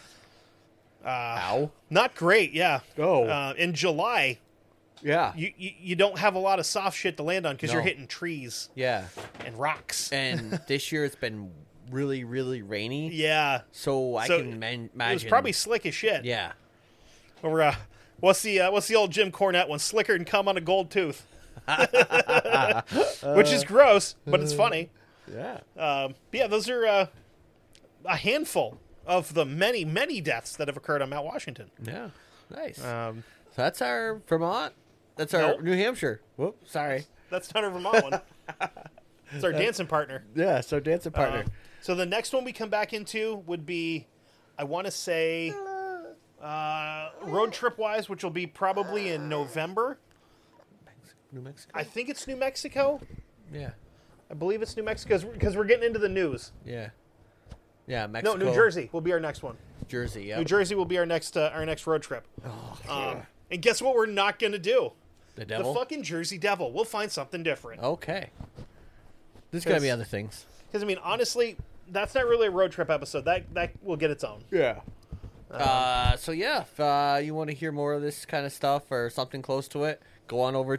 Ow. Not great, yeah. Oh. In July... Yeah. You don't have a lot of soft shit to land on because you're hitting trees. Yeah. And rocks. And this year it's been really, really rainy. Yeah. So I can imagine. It was probably slick as shit. Yeah. Or what's the old Jim Cornette one? Slicker than cum on a gold tooth. Which is gross, but it's funny. Yeah. But yeah, those are a handful of the many, many deaths that have occurred on Mount Washington. Yeah. Nice. So that's our Vermont. That's our New Hampshire. Whoop, sorry. That's not our Vermont one. It's our dancing partner. Yeah, so dancing partner. So the next one we come back into would be, I want to say, road trip-wise, which will be probably in November. New Mexico? I think it's New Mexico. Yeah. I believe it's New Mexico because we're getting into the news. Yeah. Yeah, Mexico. No, New Jersey will be our next one. Jersey, yeah. New Jersey will be our next road trip. Oh, yeah. And guess what we're not going to do? The Devil? The fucking Jersey Devil. We'll find something different. Okay. There's got to be other things. Because, I mean, honestly, that's not really a road trip episode. That will get its own. Yeah. So, yeah, if you want to hear more of this kind of stuff or something close to it, go on over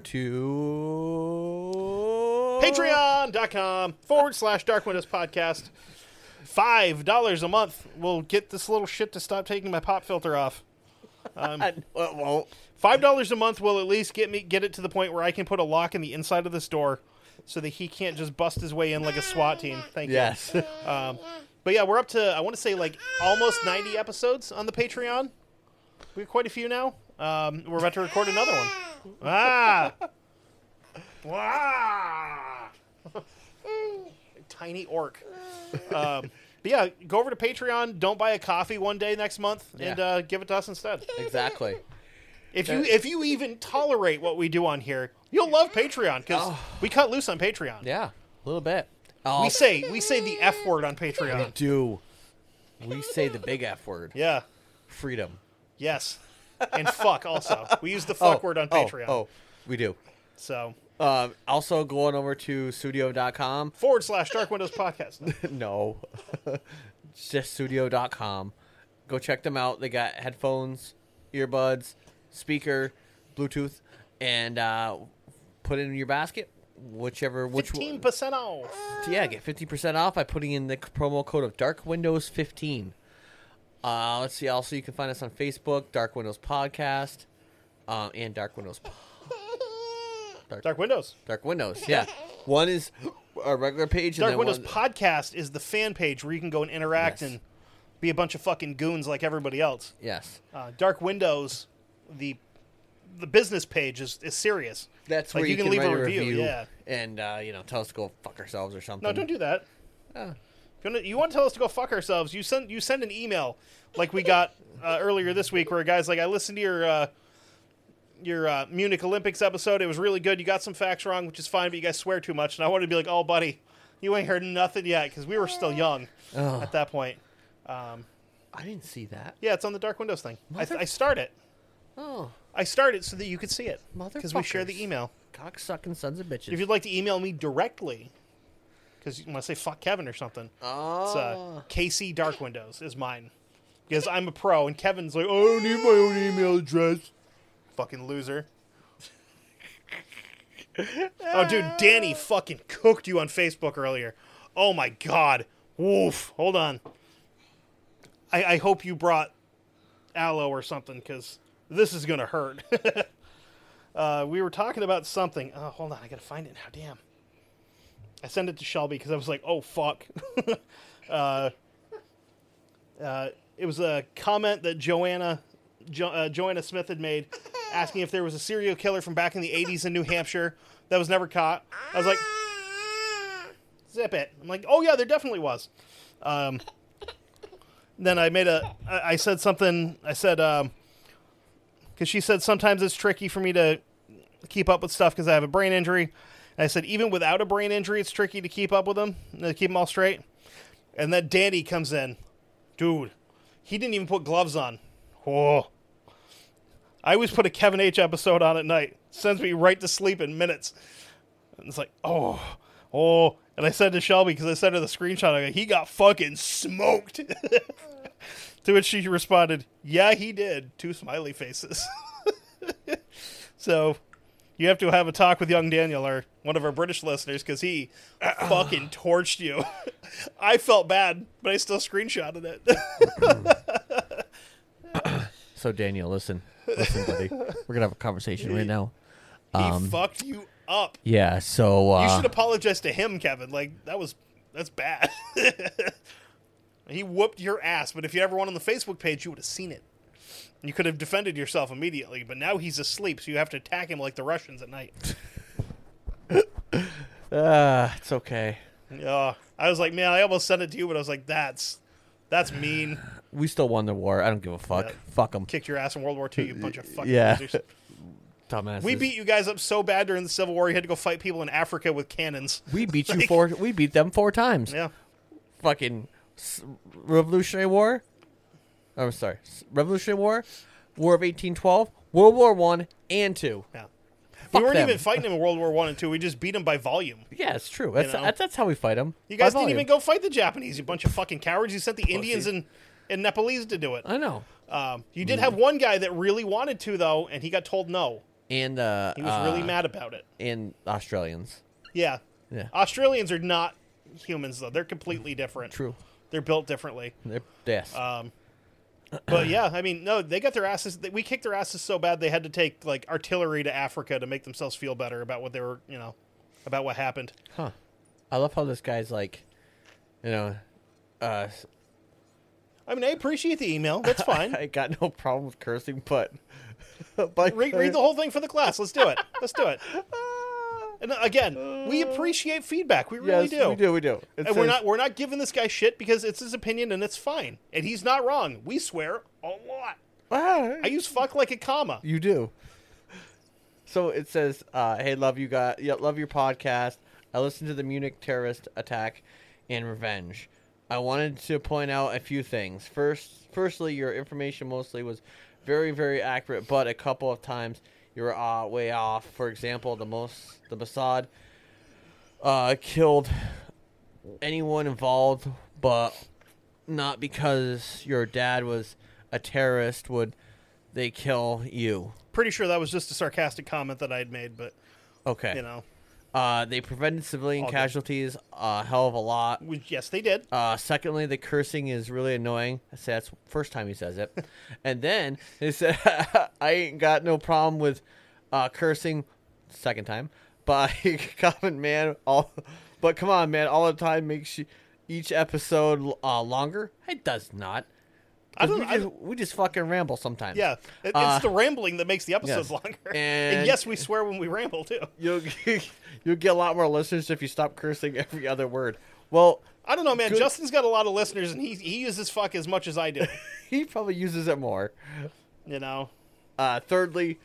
to... Patreon.com/Dark Windows Podcast. $5 a month will get this little shit to stop taking my pop filter off. It won't. $5 a month will at least get it to the point where I can put a lock in the inside of this door so that he can't just bust his way in like a SWAT team. Thank you. Yes. But yeah, we're up to, I want to say, like almost 90 episodes on the Patreon. We have quite a few now. We're about to record another one. Tiny orc. But yeah, go over to Patreon. Don't buy a coffee one day next month and give it to us instead. Exactly. If you even tolerate what we do on here, you'll love Patreon because we cut loose on Patreon. Yeah, a little bit. We say the F word on Patreon. We say the big F word. Yeah. Freedom. Yes. And fuck also. We use the fuck word on Patreon. Oh, we do. So. Also going over to studio.com. / Dark Windows Podcast. No. Just studio.com. Go check them out. They got headphones, earbuds, speaker, Bluetooth, and put it in your basket. Which 15% off. Yeah, get 50% off by putting in the promo code of Dark Windows 15. Let's see. Also, you can find us on Facebook, Dark Windows Podcast, and Dark Windows. Dark Windows. Dark Windows. Yeah, one is our regular page. Dark and Windows Podcast is the fan page where you can go and interact and be a bunch of fucking goons like everybody else. Yes. Dark Windows, the business page is serious. That's like where you can leave write a review. Yeah. And tell us to go fuck ourselves or something. No, don't do that. You want to tell us to go fuck ourselves? You send an email like we got earlier this week, where a guy's like, "I listened to your Munich Olympics episode. It was really good. You got some facts wrong, which is fine, but you guys swear too much." And I wanted to be like, "Oh, buddy, you ain't heard nothing yet," because we were still young at that point. I didn't see that. Yeah, it's on the Dark Windows thing. I start it. Oh. I started so that you could see it. Because we share the email. Cocksucking sons of bitches. If you'd like to email me directly, because you want to say fuck Kevin or something, it's KC Dark Windows is mine. Because I'm a pro, and Kevin's like, "Oh, I don't need my own email address." Fucking loser. Oh, dude, Danny fucking cooked you on Facebook earlier. Oh, my God. Woof. Hold on. I hope you brought aloe or something, because this is going to hurt. We were talking about something. Oh, hold on. I got to find it now. Damn. I sent it to Shelby because I was like, oh, fuck. It was a comment that Joanna Smith had made asking if there was a serial killer from back in the 80s in New Hampshire that was never caught. I was like, zip it. I'm like, oh, yeah, there definitely was. Then I said something. I said, because she said sometimes it's tricky for me to keep up with stuff because I have a brain injury. And I said, even without a brain injury, it's tricky to keep up with them, to keep them all straight. And then Danny comes in. Dude, he didn't even put gloves on. Oh. I always put a Kevin H. episode on at night. Sends me right to sleep in minutes. And it's like, oh. And I said to Shelby, because I sent her the screenshot, I go, he got fucking smoked. To which she responded, yeah, he did. 2 smiley faces. So you have to have a talk with young Daniel, or one of our British listeners, because he fucking torched you. I felt bad, but I still screenshotted it. So, Daniel, listen, buddy. We're going to have a conversation right now. He fucked you up. Yeah, so... you should apologize to him, Kevin. Like, that's bad. He whooped your ass, but if you ever went on the Facebook page, you would have seen it. You could have defended yourself immediately, but now he's asleep, so you have to attack him like the Russians at night. It's okay. I was like, man, I almost sent it to you, but I was like, that's mean. We still won the war. I don't give a fuck. Yeah. Fuck them. Kicked your ass in World War II, you bunch of fucking losers. Dumbasses. We beat you guys up so bad during the Civil War, you had to go fight people in Africa with cannons. We beat we beat them 4 times. Yeah. Fucking Revolutionary War. I'm sorry. Revolutionary War, War of 1812, World War I and II. Yeah. Fuck We weren't them. even fighting them in World War I and II. We just beat them by volume. Yeah, it's true. That's how we fight them. You guys didn't even go fight the Japanese, you bunch of fucking cowards. You sent the Indians and Nepalese to do it. I know. You did have one guy that really wanted to, though, and he got told no. And he was really mad about it. And Australians. Yeah. Yeah. Australians are not humans, though. They're completely different. True. They're built differently. Yes. But yeah, I mean, no, they got their asses. We kicked their asses so bad they had to take like artillery to Africa to make themselves feel better about what they were, about what happened. Huh. I love how this guy's like, I mean, I appreciate the email. That's fine. I got no problem with cursing, but read the whole thing for the class. Let's do it. Let's do it. And again, we appreciate feedback. We really do. We do. And we're not giving this guy shit because it's his opinion and it's fine. And he's not wrong. We swear a lot. I use fuck like a comma. You do. So it says, "Hey, love you guys. Yeah, love your podcast. I listened to the Munich terrorist attack and revenge. I wanted to point out a few things. Firstly, your information mostly was very, very accurate, but a couple of times you were way off. For example, the Mossad killed anyone involved, but not because your dad was a terrorist would they kill you." Pretty sure that was just a sarcastic comment that I had made, but Okay. you know, They prevented civilian All good. casualties a hell of a lot. yes, they did. Secondly, the cursing is really annoying. I say that's the first time he says it. And then he said, "I ain't got no problem with cursing." Second time, but comment, man. But come on, man. All the time makes each episode longer. It does not. I don't- We just fucking ramble sometimes. Yeah, it's the rambling that makes the episodes yes. longer. And- And yes, we swear when we ramble too. You'll get a lot more listeners if you stop cursing every other word. Well, I don't know, man. Good. Justin's got a lot of listeners, and he uses fuck as much as I do. he probably uses it more. You know, Thirdly,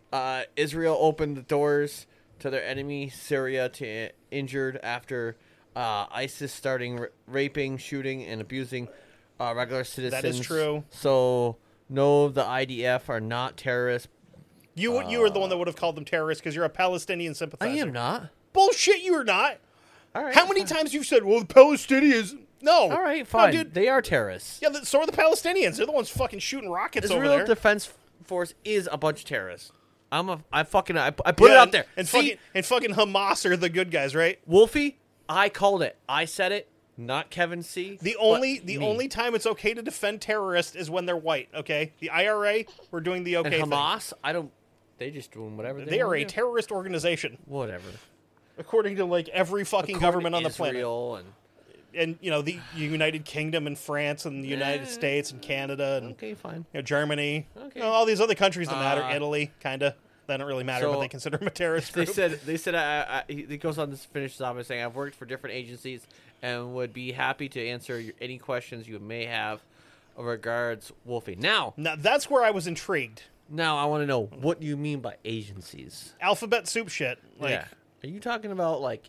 Israel opened the doors to their enemy Syria to injured after ISIS starting raping, shooting, and abusing regular citizens. true. So no, the IDF are not terrorists. you were the one that would have called them terrorists because you're a Palestinian I sympathizer. am not. Bullshit, you are not. All right. How many times you've said, "Well, the Palestinians"? No. All right, No, fine. dude. They are terrorists. Yeah, so are the Palestinians. They're the ones fucking shooting rockets over Israel there. Defense Force is a bunch of terrorists. I put Yeah, it out there. And See, fucking Hamas are the good guys, right? Wolfie, I called it. I said it. Not Kevin C. The but only me. time it's okay to defend terrorists is when they're white. Okay, the IRA, we're doing the okay and thing. Hamas, I don't. They just doing whatever They are wanna a do. terrorist organization, Whatever. according to like every fucking According government to on the planet. Israel And you know the United Kingdom and France and the United States and Canada and okay, fine. Germany. Okay. You know, all these other countries that matter. Uh, Italy, kinda. They don't really matter, so but they consider them a terrorist They group. said. He goes on to finish off by saying, "I've worked for different agencies and would be happy to answer any questions you may have." Regards, Wolfie. Now Now that's where I was intrigued. I want to know what you mean by agencies. Alphabet soup shit. Like, Yeah. Are you talking about like,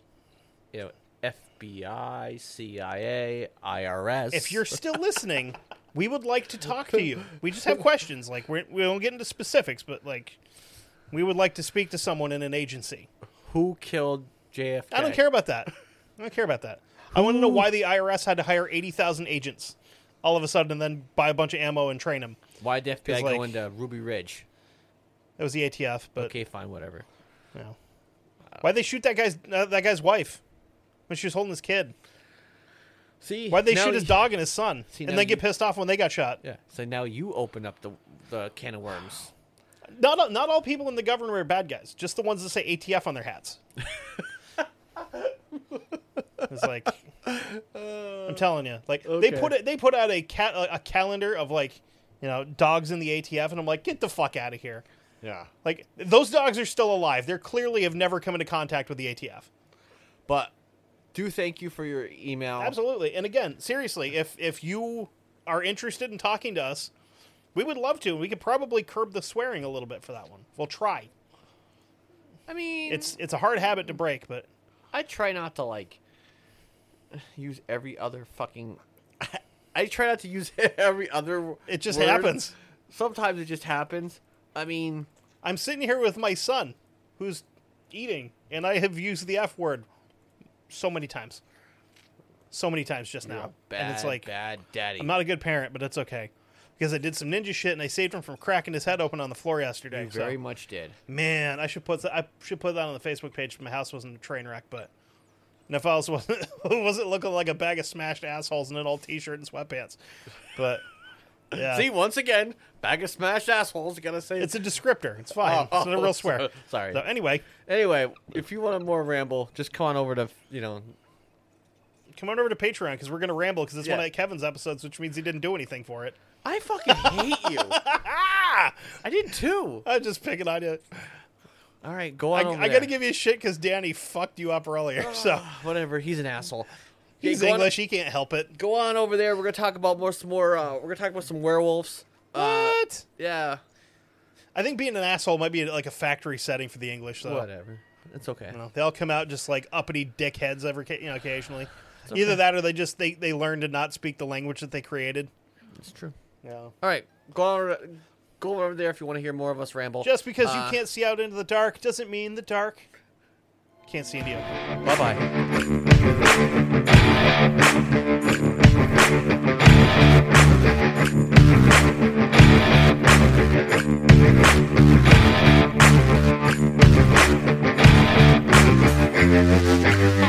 FBI, CIA, IRS? if you're still listening, we would like to talk to you. We just have questions. Like we won't get into specifics, but like we would like to speak to someone in an agency. who killed JFK? I don't care about that. I don't care about that. I want to know why the IRS had to hire 80,000 agents all of a sudden and then buy a bunch of ammo and train them. Why did FBI It's go like- into Ruby Ridge? That was the ATF, but Okay, fine, whatever. you know. Why'd they shoot that guy's wife when she was holding his kid? See, Why'd they now shoot his you- dog and his son See, and now then you- get pissed off when they got shot? Yeah. So now you open up the can of worms. Not all people in the government are bad guys. Just the ones that say ATF on their hats. It's like I'm telling you, like Okay. they put out a calendar of like dogs in the ATF, and I'm like, get the fuck out of here. Yeah. Like those dogs are still alive. They're clearly have never come into contact with the ATF. But do thank you for your email. Absolutely. And again, seriously, if you are interested in talking to us, we would love to. We could probably curb the swearing a little bit for that one. We'll try. I mean, It's a hard habit to break, but I try not to like use every other fucking. I try not to use every other. it just word. happens. Sometimes it just happens. I mean, I'm sitting here with my son who's eating, and I have used the F word so many times. So many times just you're now. a bad, And it's like, bad daddy. I'm not a good parent, but it's okay. Because I did some ninja shit, and I saved him from cracking his head open on the floor yesterday. You so- very much did. Man, I should put that on the Facebook page if my house wasn't a train wreck, but and if I also wasn't looking like a bag of smashed assholes in an old t-shirt and sweatpants. But yeah, See, once again, bag of smashed assholes. You gotta say it's a descriptor. It's fine. It's not a real swear. Sorry. So anyway, Anyway, if you want more ramble, just come on over to come on over to Patreon because we're gonna ramble because it's Yeah. one of Kevin's episodes, which means he didn't do anything for it. I fucking hate you. I did too. I'm just picking on you. All right, go on over I there. gotta give you shit because Danny fucked you up earlier. So Whatever. He's an asshole. he's Okay, go on- English. He can't help it. Go on over there. We're gonna talk about some more. We're gonna talk about some werewolves. What? Yeah. I think being an asshole might be like a factory setting for the English, though. Whatever. It's okay. You know, they all come out just like uppity dickheads occasionally. okay. Either that or they learn to not speak the language that they created. It's true. Yeah. All right. Go over there if you want to hear more of us ramble. Just because you can't see out into the dark doesn't mean the dark can't see into you. Bye-bye.